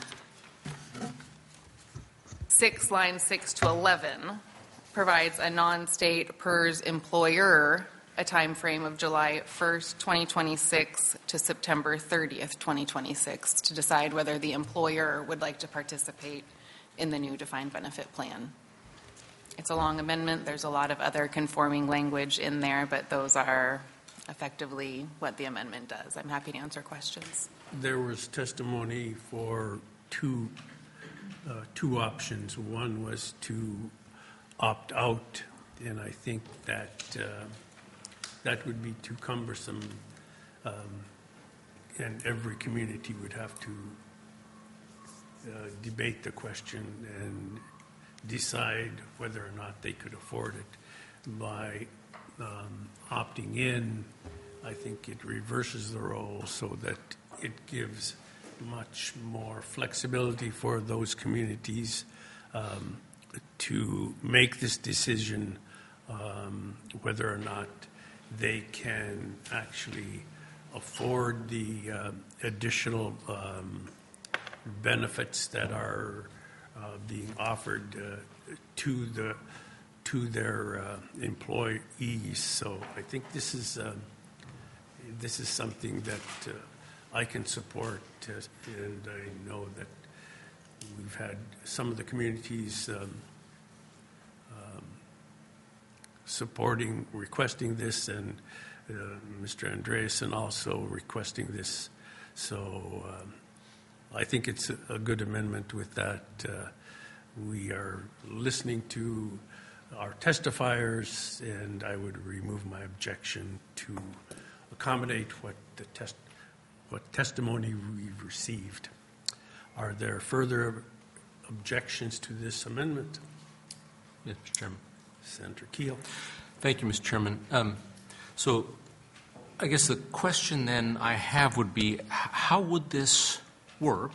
six, lines six to eleven provides a non-state P E R S employer a time frame of July first, twenty twenty-six to September thirtieth, twenty twenty-six to decide whether the employer would like to participate in the new defined benefit plan. It's a long amendment. There's a lot of other conforming language in there, but those are effectively what the amendment does. I'm happy to answer questions. There was testimony for two, uh, two options. One was to opt out, and I think that uh, that would be too cumbersome, um, and every community would have to uh, debate the question and decide whether or not they could afford it. By um, opting in, I think it reverses the role so that it gives much more flexibility for those communities um, to make this decision um, whether or not they can actually afford the uh, additional um, benefits that are uh, being offered uh, to the to their uh, employees. So I think this is uh, this is something that uh, I can support, uh, and I know that we've had some of the communities um, um, supporting, requesting this, and uh, Mister Andreasen also requesting this. So um, I think it's a, a good amendment with that. Uh, we are listening to our testifiers, and I would remove my objection to accommodate what the test, what testimony we've received. Are there further objections to this amendment? Yes, Mister Chairman. Senator Keel. Thank you, Mister Chairman. Um, so I guess the question then I have would be, how would this work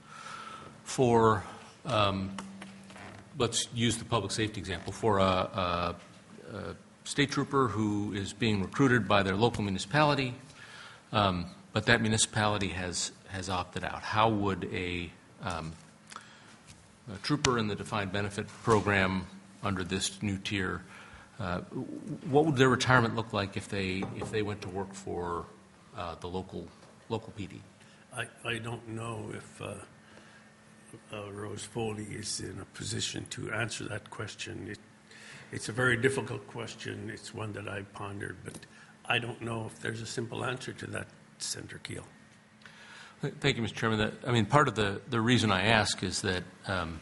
for, um, let's use the public safety example, for a, a, a state trooper who is being recruited by their local municipality, um, but that municipality has, has opted out. How would a, um, a trooper in the defined benefit program under this new tier, uh, what would their retirement look like if they if they went to work for uh, the local local P D? I, I don't know if uh, uh, Rose Foley is in a position to answer that question. It, it's a very difficult question. It's one that I pondered, but I don't know if there's a simple answer to that, Senator Keel. Thank you, Mister Chairman. That, I mean, part of the, the reason I ask is that um,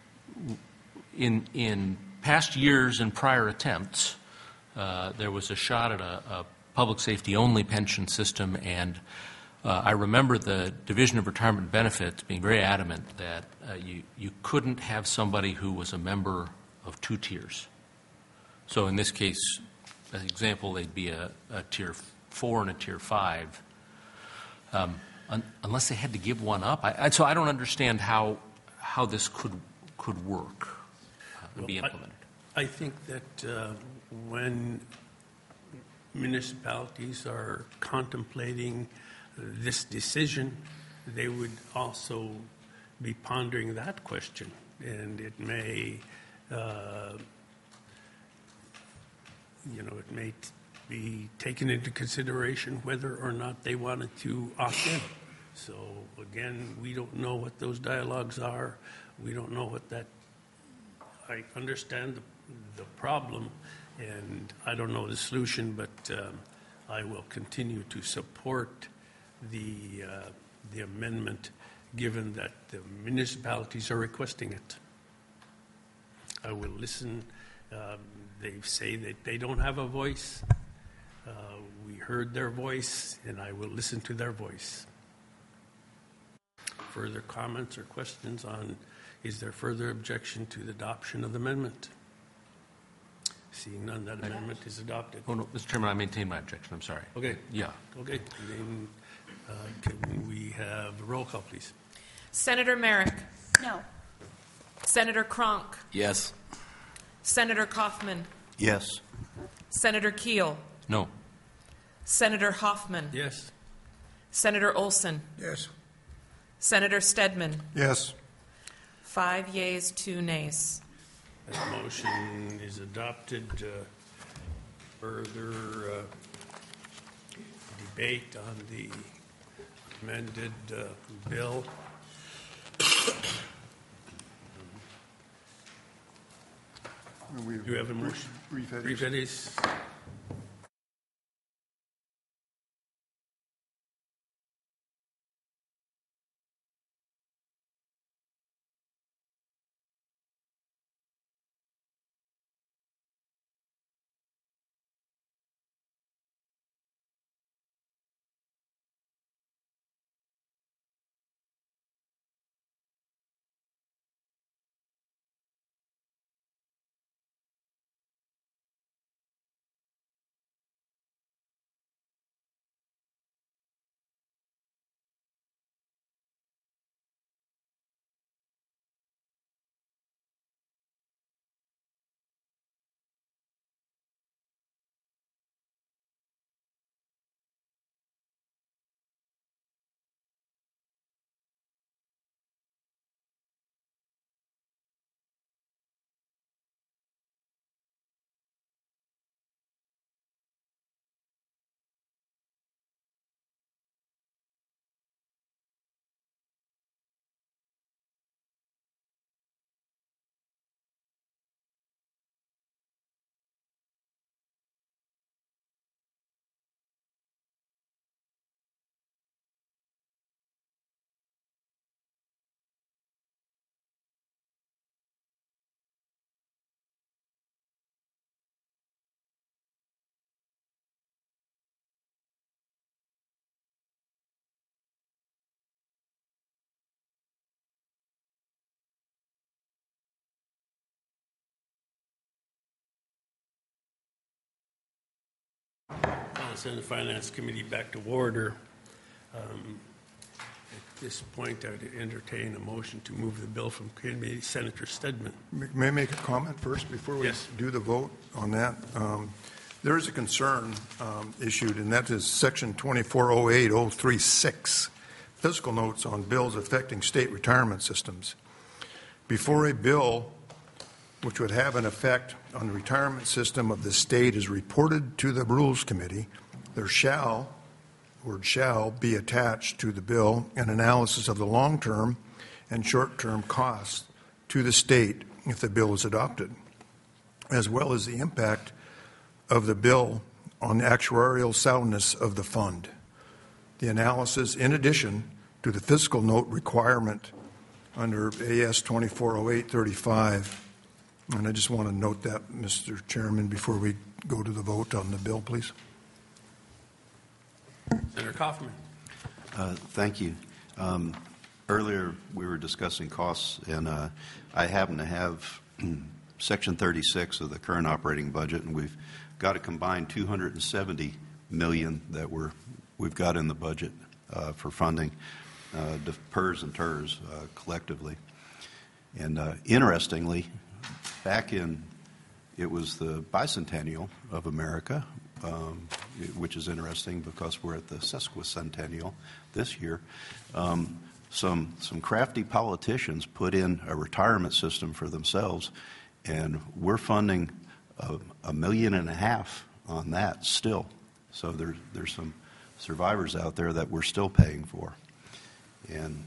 in in past years and prior attempts, uh, there was a shot at a, a public safety only pension system, and uh, I remember the Division of Retirement Benefits being very adamant that uh, you you couldn't have somebody who was a member of two tiers. So in this case, as an example, they'd be a, a tier four and a tier five. Um, un, unless they had to give one up, I, I, so I don't understand how how this could could work uh, and Well, be implemented. I, I think that uh, when municipalities are contemplating this decision, they would also be pondering that question, and it may, uh, you know, it may t- be taken into consideration whether or not they wanted to opt in. So again, we don't know what those dialogues are. We don't know what that. I understand the, the problem, and I don't know the solution, but um, I will continue to support the uh, the amendment, given that the municipalities are requesting it. I will listen. Um, they say that they don't have a voice. Uh, we heard their voice, and I will listen to their voice. Further comments or questions on, is there further objection to the adoption of the amendment? Seeing none, that amendment is adopted. Oh, no, Mister Chairman, I maintain my objection. I'm sorry. Okay. Yeah. Okay. Then, uh, can we have a roll call, please? Senator Merrick. No. Senator Kronk. Yes. Senator Kaufman. Yes. Senator Keel. No. Senator Hoffman. Yes. Senator Olson. Yes. Senator Stedman. Yes. Five yeas, two nays. That motion is adopted. Uh, further uh, debate on the amended uh, bill. Do you have a motion? Brief edits. Brief edits. I'll send the Finance Committee back to order. Um, At this point, I'd entertain a motion to move the bill from committee. Senator Stedman. May I make a comment first before we Yes. do the vote on that? Um, there is a concern um, issued, and that is Section twenty-four oh eight oh three six, fiscal notes on bills affecting state retirement systems. Before a bill which would have an effect on the retirement system of the state is reported to the Rules Committee, there shall word shall be attached to the bill an analysis of the long-term and short-term costs to the state if the bill is adopted, as well as the impact of the bill on the actuarial soundness of the fund. The analysis, in addition to the fiscal note requirement under A S twenty-four oh eight thirty-five, and I just want to note that, Mister Chairman, before we go to the vote on the bill, please. Senator Kaufman. Uh, thank you. Um, earlier, we were discussing costs, and uh, I happen to have Section thirty-six of the current operating budget, and we've got a combined two hundred seventy million dollars that we're, we've got in the budget uh, for funding uh, the P E R S and T E R S uh, collectively. And uh, interestingly, back in, it was the bicentennial of America, Um, which is interesting because we're at the sesquicentennial this year. Um, some some crafty politicians put in a retirement system for themselves, and we're funding a, a million and a half on that still. So there's there's some survivors out there that we're still paying for, and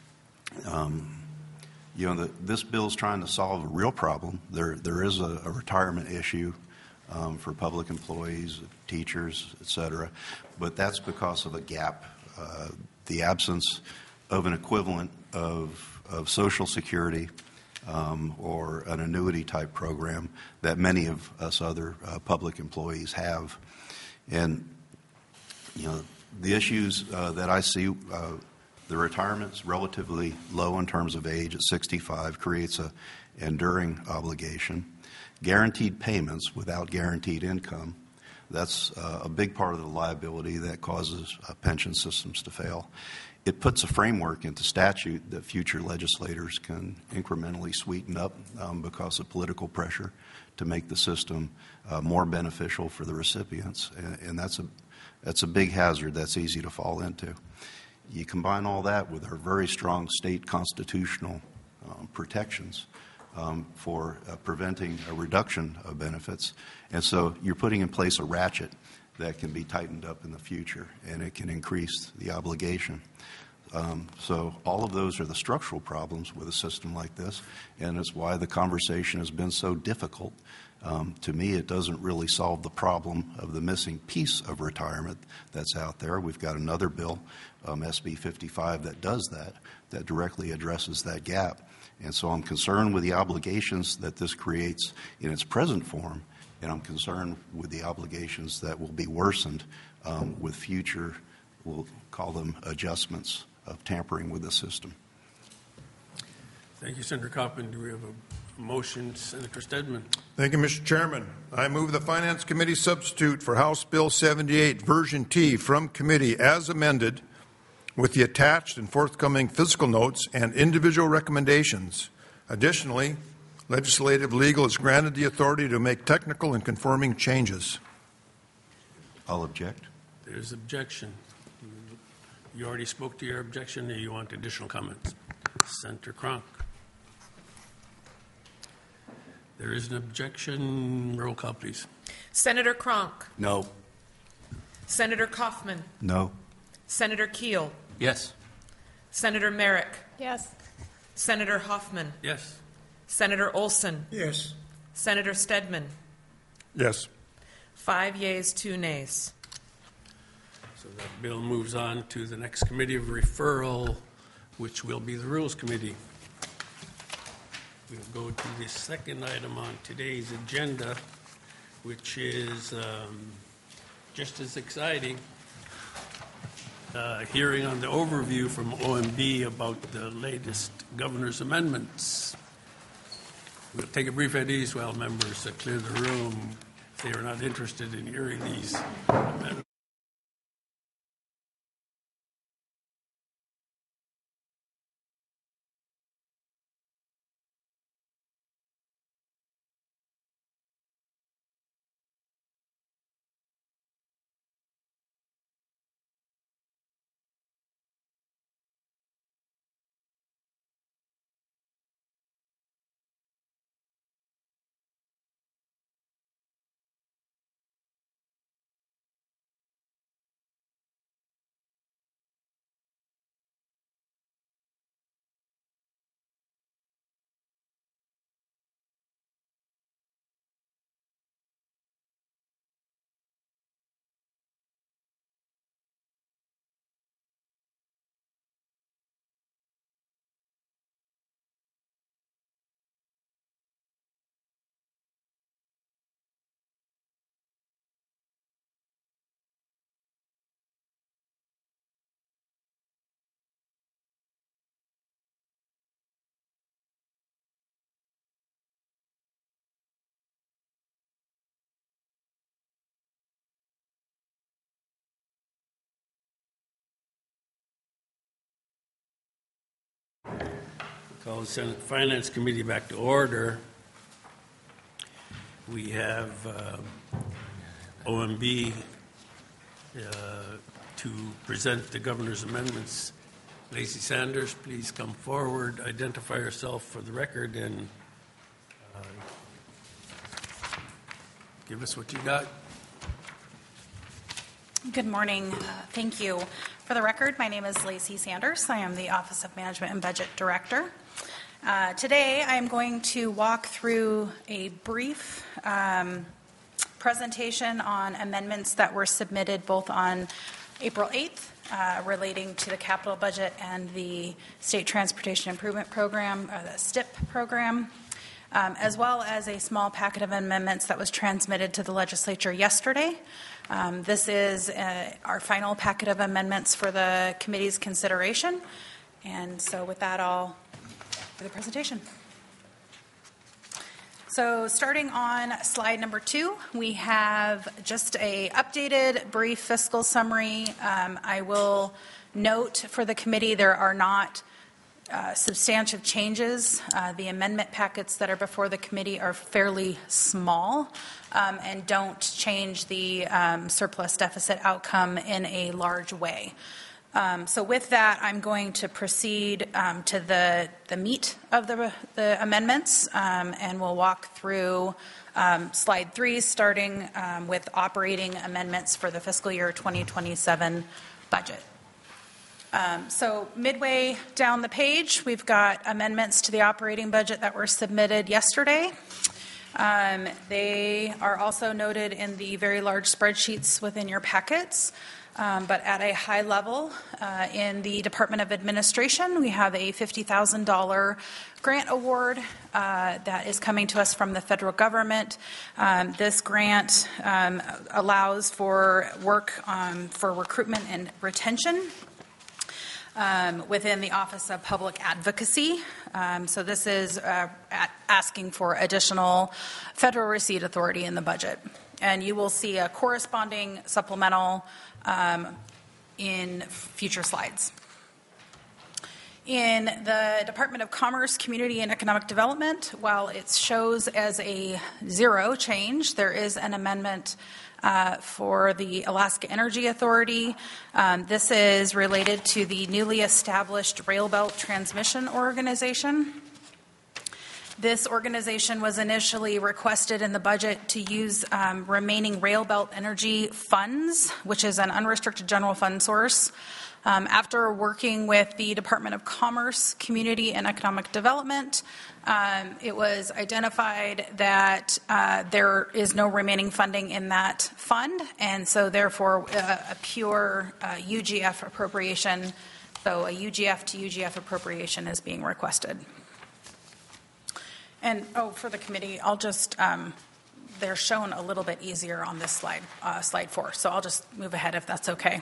um, you know the, this bill's trying to solve a real problem. There there is a, a retirement issue. Um, for public employees, teachers, et cetera. But that's because of a gap, uh, the absence of an equivalent of, of Social Security um, or an annuity-type program that many of us other uh, public employees have. And, you know, the issues uh, that I see, uh, the retirement's relatively low in terms of age at sixty-five, creates a enduring obligation. Guaranteed payments without guaranteed income, that's uh, a big part of the liability that causes uh, pension systems to fail. It puts a framework into statute that future legislators can incrementally sweeten up um, because of political pressure to make the system uh, more beneficial for the recipients. And, and that's a, that's a big hazard that's easy to fall into. You combine all that with our very strong state constitutional um, protections Um, for uh, preventing a reduction of benefits. And so you're putting in place a ratchet that can be tightened up in the future, and it can increase the obligation. Um, so all of those are the structural problems with a system like this, and it's why the conversation has been so difficult. Um, to me, it doesn't really solve the problem of the missing piece of retirement that's out there. We've got another bill, um, S B fifty-five, that does that, that directly addresses that gap. And so I'm concerned with the obligations that this creates in its present form, and I'm concerned with the obligations that will be worsened um, with future, we'll call them adjustments of tampering with the system. Thank you, Senator Kaufman. Do we have a motion? Senator Stedman. Thank you, Mister Chairman. I move the Finance Committee substitute for House Bill seventy-eight, Version T, from committee as amended, with the attached and forthcoming fiscal notes and individual recommendations. Additionally, legislative legal is granted the authority to make technical and conforming changes. I'll object. There's objection. You already spoke to your objection, or you want additional comments? Senator Cronk. There is an objection. Roll call, please. Senator Cronk. No. Senator Kaufman. No. Senator Keel. Yes. Senator Merrick. Yes. Senator Hoffman. Yes. Senator Olson. Yes. Senator Stedman. Yes. Five yeas, two nays. So that bill moves on to the next committee of referral, which will be the Rules Committee. We'll go to the second item on today's agenda, which is um, just as exciting. Uh, hearing on the overview from O M B about the latest governor's amendments. We'll take a brief at ease while members uh, clear the room if they are not interested in hearing these amendments. Call the Senate Finance Committee back to order. We have uh, O M B uh, to present the governor's amendments. Lacey Sanders, please come forward, identify yourself for the record, and uh, give us what you got. Good morning. Uh, thank you. For the record, my name is Lacey Sanders. I am the Office of Management and Budget Director. Uh, today, I am going to walk through a brief um, presentation on amendments that were submitted both on April eighth uh, relating to the capital budget and the State Transportation Improvement Program, or the S T I P program, um, as well as a small packet of amendments that was transmitted to the legislature yesterday. Um, this is uh, our final packet of amendments for the committee's consideration. And so with that, I'll for the presentation. So starting on slide number two, we have just a updated brief fiscal summary. Um, I will note for the committee there are not uh, substantive changes. Uh, the amendment packets that are before the committee are fairly small um, and don't change the um, surplus deficit outcome in a large way. Um, so with that, I'm going to proceed um, to the, the meat of the, the amendments, um, and we'll walk through um, slide three, starting um, with operating amendments for the fiscal year twenty twenty-seven budget. Um, so midway down the page, we've got amendments to the operating budget that were submitted yesterday. Um, they are also noted in the very large spreadsheets within your packets. Um, but at a high level, uh, in the Department of Administration, we have a fifty thousand dollars grant award uh, that is coming to us from the federal government. Um, this grant um, allows for work um, for recruitment and retention um, within the Office of Public Advocacy. Um, so this is uh, at asking for additional federal receipt authority in the budget. And you will see a corresponding supplemental Um, in future slides. In the Department of Commerce, Community and Economic Development, while it shows as a zero change, there is an amendment uh, for the Alaska Energy Authority. Um, this is related to the newly established Rail Belt Transmission Organization. This organization was initially requested in the budget to use um, remaining Rail Belt Energy funds, which is an unrestricted general fund source. Um, after working with the Department of Commerce, Community and Economic Development, um, it was identified that uh, there is no remaining funding in that fund, and so therefore uh, a pure uh, U G F appropriation, so a U G F to U G F appropriation is being requested. And, oh, for the committee, I'll just, um, they're shown a little bit easier on this slide, uh, slide four, so I'll just move ahead if that's okay.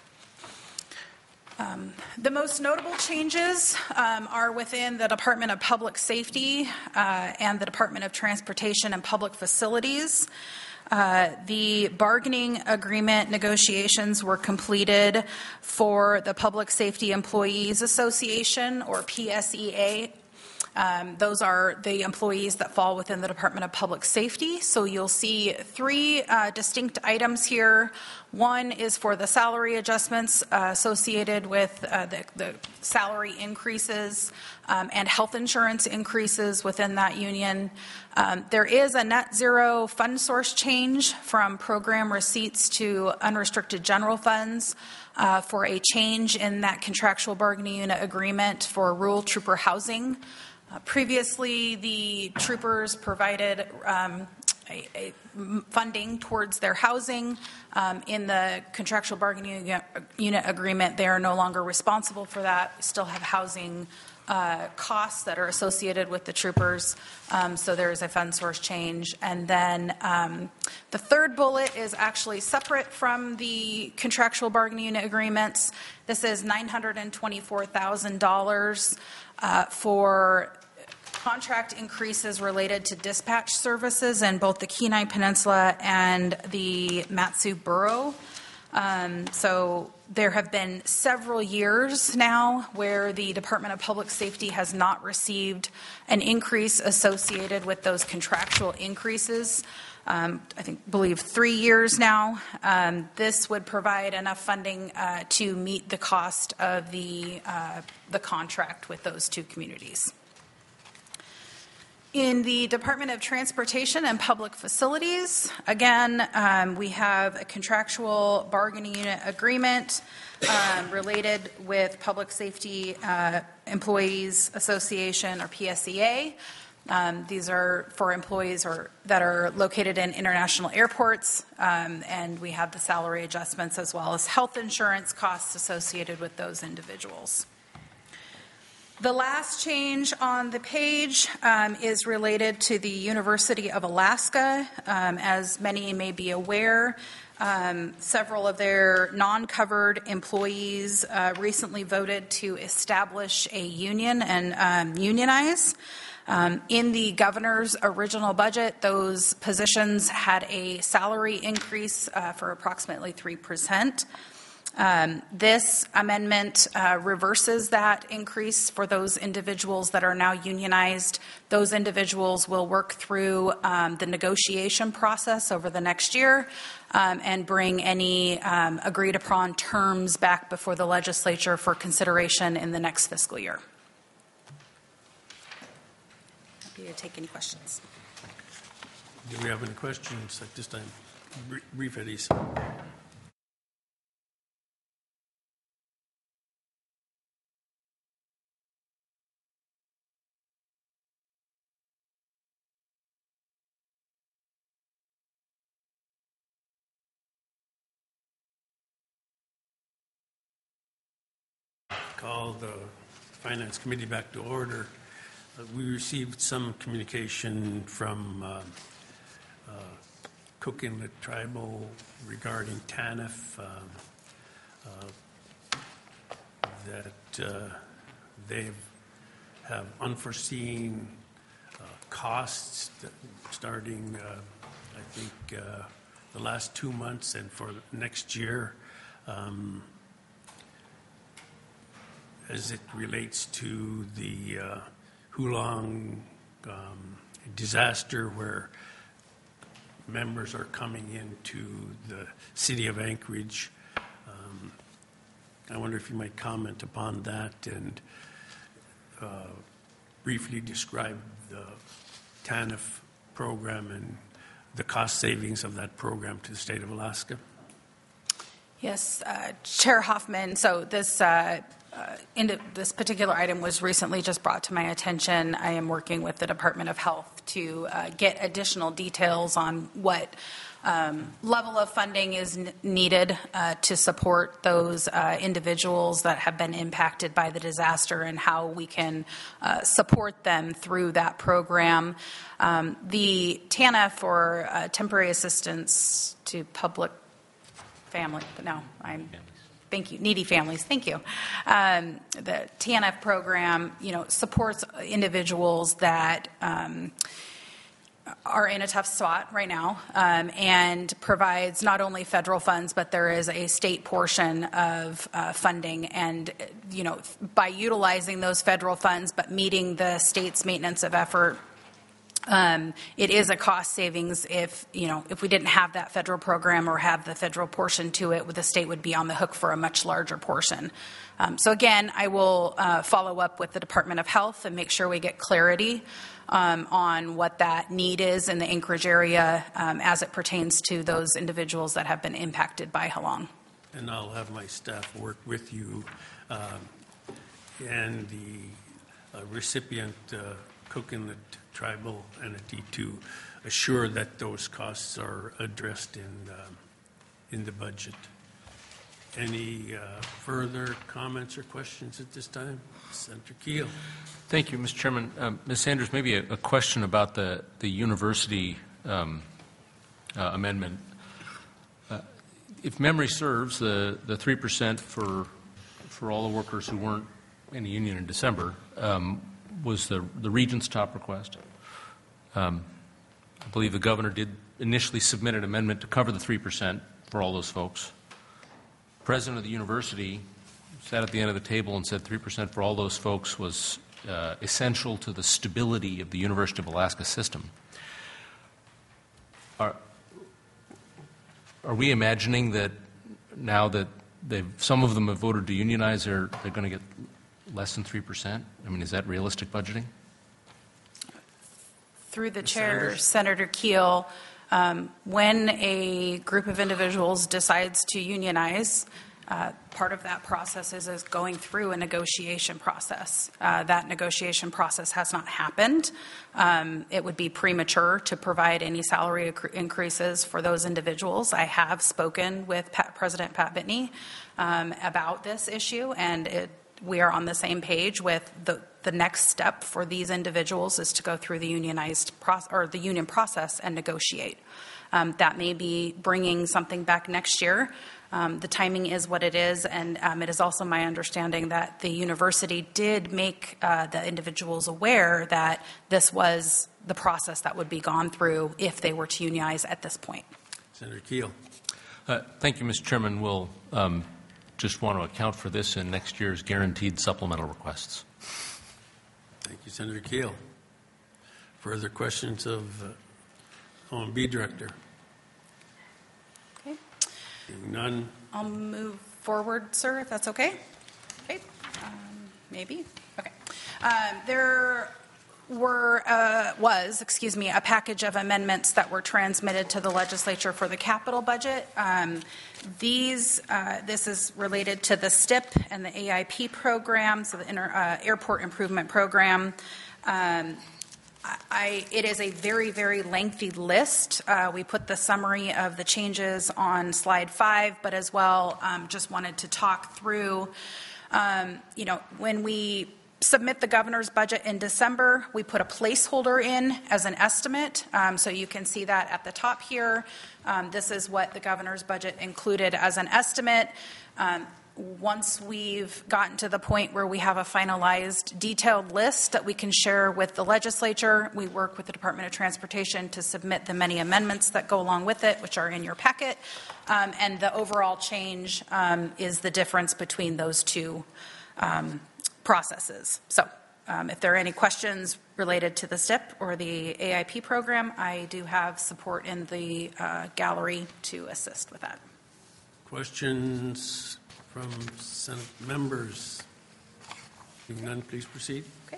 Um, the most notable changes um, are within the Department of Public Safety uh, and the Department of Transportation and Public Facilities. Uh, the bargaining agreement negotiations were completed for the Public Safety Employees Association, or P S E A. Um, those are the employees that fall within the Department of Public Safety. So you'll see three uh, distinct items here. One is for the salary adjustments uh, associated with uh, the, the salary increases um, and health insurance increases within that union. Um, there is a net zero fund source change from program receipts to unrestricted general funds uh, for a change in that contractual bargaining unit agreement for rural trooper housing. Uh, previously, the troopers provided um, a, a funding towards their housing. Um, in the contractual bargaining unit agreement, they are no longer responsible for that. We still have housing uh, costs that are associated with the troopers, um, so there is a fund source change. And then um, the third bullet is actually separate from the contractual bargaining unit agreements. This is nine hundred twenty-four thousand dollars uh, for contract increases related to dispatch services in both the Kenai Peninsula and the Matsu Borough. Um, so there have been several years now where the Department of Public Safety has not received an increase associated with those contractual increases. Um, I think, believe three years now. Um, this would provide enough funding uh, to meet the cost of the, uh, the contract with those two communities. In the Department of Transportation and Public Facilities, again, um, we have a contractual bargaining unit agreement um, related with Public Safety uh, Employees Association, or P S E A. Um, these are for employees or that are located in international airports, um, and we have the salary adjustments as well as health insurance costs associated with those individuals. The last change on the page um, is related to the University of Alaska. Um, as many may be aware, um, several of their non-covered employees uh, recently voted to establish a union and um, unionize. Um, in the governor's original budget, those positions had a salary increase uh, for approximately three percent. Um, this amendment uh, reverses that increase for those individuals that are now unionized. Those individuals will work through um, the negotiation process over the next year um, and bring any um, agreed upon terms back before the legislature for consideration in the next fiscal year. Happy to take any questions. Do we have any questions at this time? Brief, Eddie's. Call the Finance Committee back to order. Uh, we received some communication from uh, uh, Cook Inlet Tribal regarding TANF, um, uh, that uh, they have unforeseen uh, costs that starting, uh, I think, uh, the last two months and for next year. Um, as it relates to the uh, Hulong um, disaster, where members are coming into the city of Anchorage. Um, I wonder if you might comment upon that and uh, briefly describe the TANF program and the cost savings of that program to the state of Alaska. Yes, uh, Chair Hoffman. So this uh, uh, into this particular item was recently just brought to my attention. I am working with the Department of Health to uh, get additional details on what um, level of funding is n- needed uh, to support those uh, individuals that have been impacted by the disaster and how we can uh, support them through that program. Um, the TANF, or uh, Temporary Assistance to Public Family, but no, I'm, thank you, needy families, thank you. Um, the TANF program, you know, supports individuals that um, are in a tough spot right now, um, and provides not only federal funds, but there is a state portion of uh, funding. And, you know, by utilizing those federal funds, but meeting the state's maintenance of effort, Um, it is a cost savings. If, you know, if we didn't have that federal program or have the federal portion to it, the state would be on the hook for a much larger portion. Um, so again, I will uh, follow up with the Department of Health and make sure we get clarity um, on what that need is in the Anchorage area um, as it pertains to those individuals that have been impacted by Halong. And I'll have my staff work with you um, and the uh, recipient, uh, Cook Inlet Tribal entity, to assure that those costs are addressed in um, in the budget. Any uh, further comments or questions at this time? Senator Keel. Thank you, Mister Chairman. Um, Miz Sanders, maybe a, a question about the, the university um, uh, amendment. Uh, if memory serves, the, the three percent for, for all the workers who weren't in the union in December um, was the, the Regent's top request. Um, I believe the governor did initially submit an amendment to cover the three percent for all those folks. president of the university sat at the end of the table and said three percent for all those folks was uh, essential to the stability of the University of Alaska system. Are, are we imagining that now that they've, some of them have voted to unionize, they're, they're going to get less than three percent? I mean, is that realistic budgeting? Through the chair, Senator Keel, um, when a group of individuals decides to unionize, uh, part of that process is, is going through a negotiation process. Uh, that negotiation process has not happened. Um, it would be premature to provide any salary accru- increases for those individuals. I have spoken with Pat, President Pat Bittney um, about this issue, and it, we are on the same page with the the next step for these individuals is to go through the unionized process or the union process and negotiate. Um, that may be bringing something back next year. Um, the timing is what it is, and um, it is also my understanding that the university did make uh, the individuals aware that this was the process that would be gone through if they were to unionize at this point. Senator Keel. Uh, thank you, Mister Chairman. We'll um, just want to account for this in next year's guaranteed supplemental requests. Thank you, Senator Keel. Further questions of uh, O M B Director? Okay. Seeing none. I'll move forward, sir, if that's okay. Okay. Um, maybe. Okay. Um, there were uh, was, excuse me, a package of amendments that were transmitted to the legislature for the capital budget. Um, these, uh, this is related to the S T I P and the A I P program, so the inter, uh, Airport Improvement Program. Um, I, it is a very, very lengthy list. Uh, we put the summary of the changes on slide five, but as well, um, just wanted to talk through, um, you know, when we submit the governor's budget in December, we put a placeholder in as an estimate. Um, so you can see that at the top here. Um, this is what the governor's budget included as an estimate. Um, once we've gotten to the point where we have a finalized detailed list that we can share with the legislature, we work with the Department of Transportation to submit the many amendments that go along with it, which are in your packet. Um, and the overall change um, is the difference between those two um, processes. So um, if there are any questions related to the S T I P or the A I P program, I do have support in the uh, gallery to assist with that. Questions from Senate members? Seeing none, please proceed. Okay.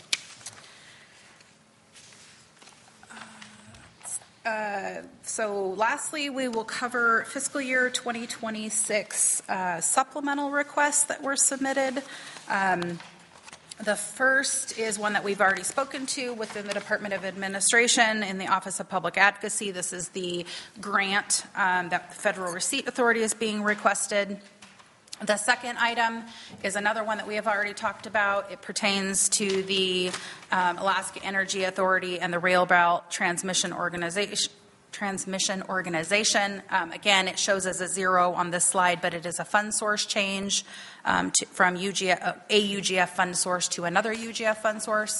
Uh, so lastly, we will cover fiscal year twenty twenty-six uh, supplemental requests that were submitted. Um, The first is one that we've already spoken to within the Department of Administration in the Office of Public Advocacy. This is the grant um, that the Federal Receipt Authority is being requested. The second item is another one that we have already talked about. It pertains to the um, Alaska Energy Authority and the Rail Belt Transmission Organization. Transmission Organization. Um, again, it shows as a zero on this slide, but it is a fund source change um, to, from U G F, uh, a U G F fund source to another U G F fund source.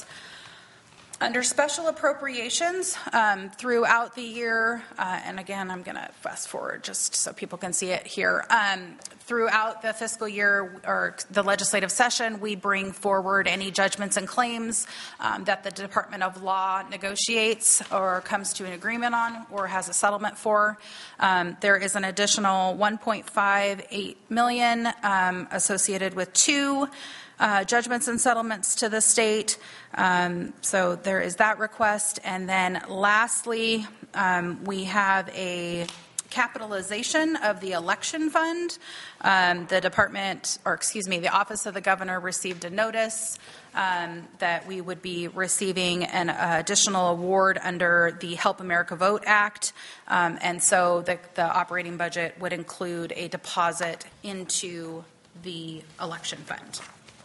Under special appropriations um, throughout the year, uh, and again, I'm going to fast forward just so people can see it here. Um, throughout the fiscal year or the legislative session, we bring forward any judgments and claims um, that the Department of Law negotiates or comes to an agreement on or has a settlement for. Um, there is an additional one point five eight million dollars um, associated with two Uh, judgments and settlements to the state. Um, so there is that request. And then lastly, um, we have a capitalization of the election fund. Um, the department, or excuse me, the Office of the Governor received a notice um, that we would be receiving an uh, additional award under the Help America Vote Act. Um, and so the, the operating budget would include a deposit into the election fund.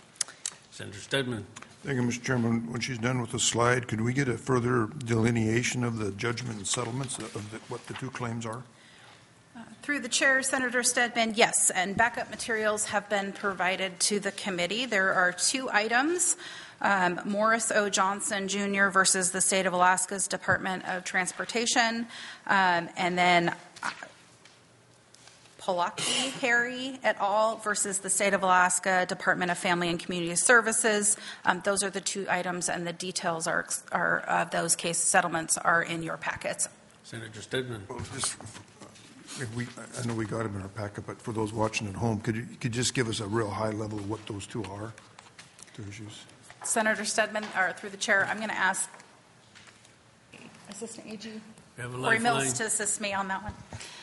Senator Stedman. Thank you, Mister Chairman. When she's done with the slide, could we get a further delineation of the judgment and settlements of the, what the two claims are? Uh, through the chair, Senator Stedman, yes, and backup materials have been provided to the committee. There are two items. Um, Morris O. Johnson, Junior versus the State of Alaska's Department of Transportation, um, and then Polaki Harry et al. Versus the State of Alaska Department of Family and Community Services. Um, those are the two items, and the details are, are of those case settlements are in your packets. Senator Stedman. Well, just, if we, I know we got them in our packet, but for those watching at home, could you could just give us a real high level of what those two are, two issues? Senator Stedman, or through the chair, I'm going to ask Assistant A G Corey Mills to assist me on that one.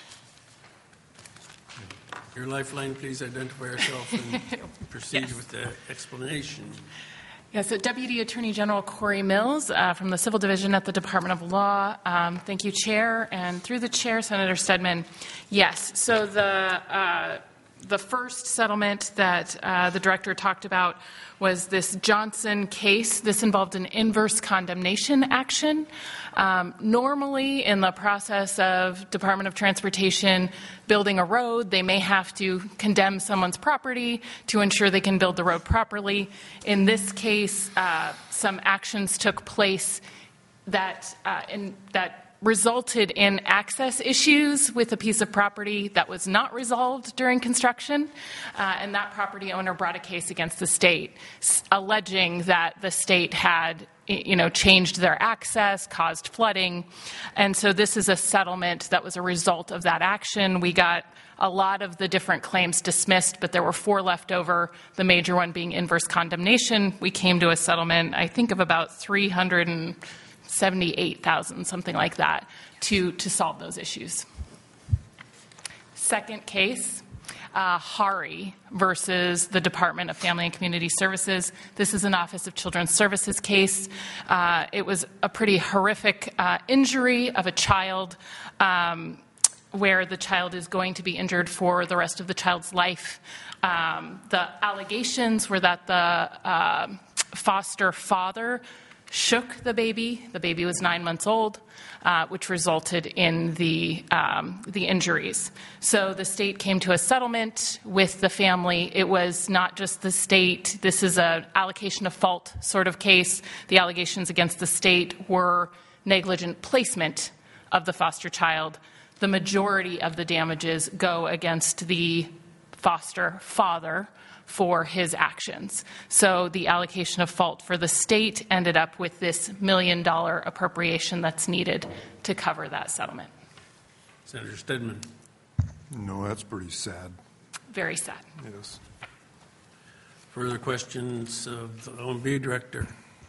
Your lifeline, please identify yourself and proceed Yes. with the explanation. Yeah, so Deputy Attorney General Corey Mills uh, from the Civil Division at the Department of Law. Um, thank you, Chair. And through the Chair, Senator Stedman, yes. So the uh, the first settlement that uh, the Director talked about was this Johnson case. This involved an inverse condemnation action. Um, normally, in the process of Department of Transportation building a road, they may have to condemn someone's property to ensure they can build the road properly. In this case, uh, some actions took place that uh, in, that resulted in access issues with a piece of property that was not resolved during construction, uh, and that property owner brought a case against the state, s- alleging that the state had, you know, changed their access, caused flooding, and so this is a settlement that was a result of that action. We got a lot of the different claims dismissed, but there were four left over, the major one being inverse condemnation. We came to a settlement, I think, of about three hundred seventy-eight thousand, something like that, to, to solve those issues. Second case, uh, Hari versus the Department of Family and Community Services. This is an Office of Children's Services case. Uh, it was a pretty horrific uh, injury of a child um, where the child is going to be injured for the rest of the child's life. Um, the allegations were that the uh, foster father shook the baby. The baby was nine months old, uh, which resulted in the um, the injuries. So the state came to a settlement with the family. It was not just the state. This is an allocation of fault sort of case. The allegations against the state were negligent placement of the foster child. The majority of the damages go against the foster father for his actions. So the allocation of fault for the state ended up with this million dollar appropriation that's needed to cover that settlement. Senator Stedman. No, that's pretty sad. Very sad. Yes. Further questions of the O M B Director?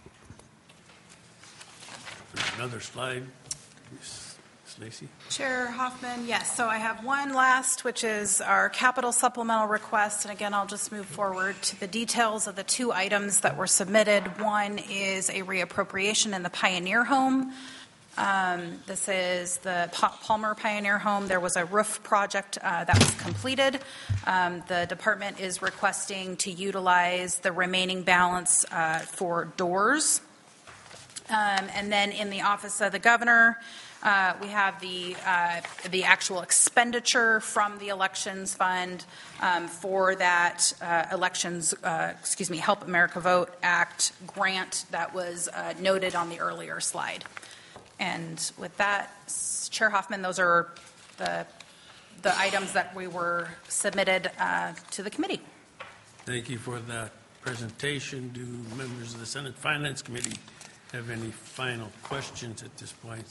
Another slide. Miz Lacy. Chair Hoffman, yes. So I have one last, which is our capital supplemental request. And again, I'll just move forward to the details of the two items that were submitted. One is a reappropriation in the Pioneer Home. Um, this is the Palmer Pioneer Home. There was a roof project uh, that was completed. Um, the department is requesting to utilize the remaining balance uh, for doors. Um, and then in the Office of the Governor, Uh, we have the uh, the actual expenditure from the elections fund um, for that uh, elections, uh, excuse me, Help America Vote Act grant that was uh, noted on the earlier slide. And with that, Chair Hoffman, those are the the items that we were submitted uh, to the committee. Thank you for that presentation. Do members of the Senate Finance Committee have any final questions at this point?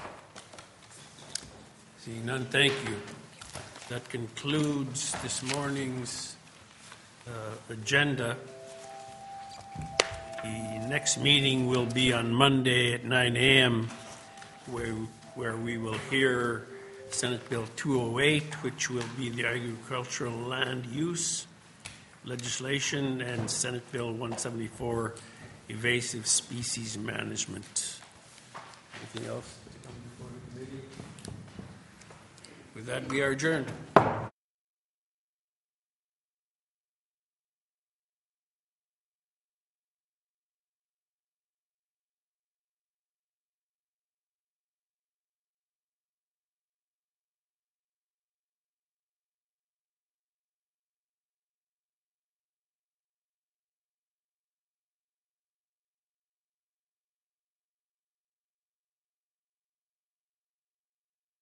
Seeing none, thank you. That concludes this morning's uh, agenda. The next meeting will be on Monday at nine a.m., where, where we will hear Senate Bill two oh eight, which will be the agricultural land use legislation, and Senate Bill one seventy-four, invasive species management. Anything else? With that, we are adjourned.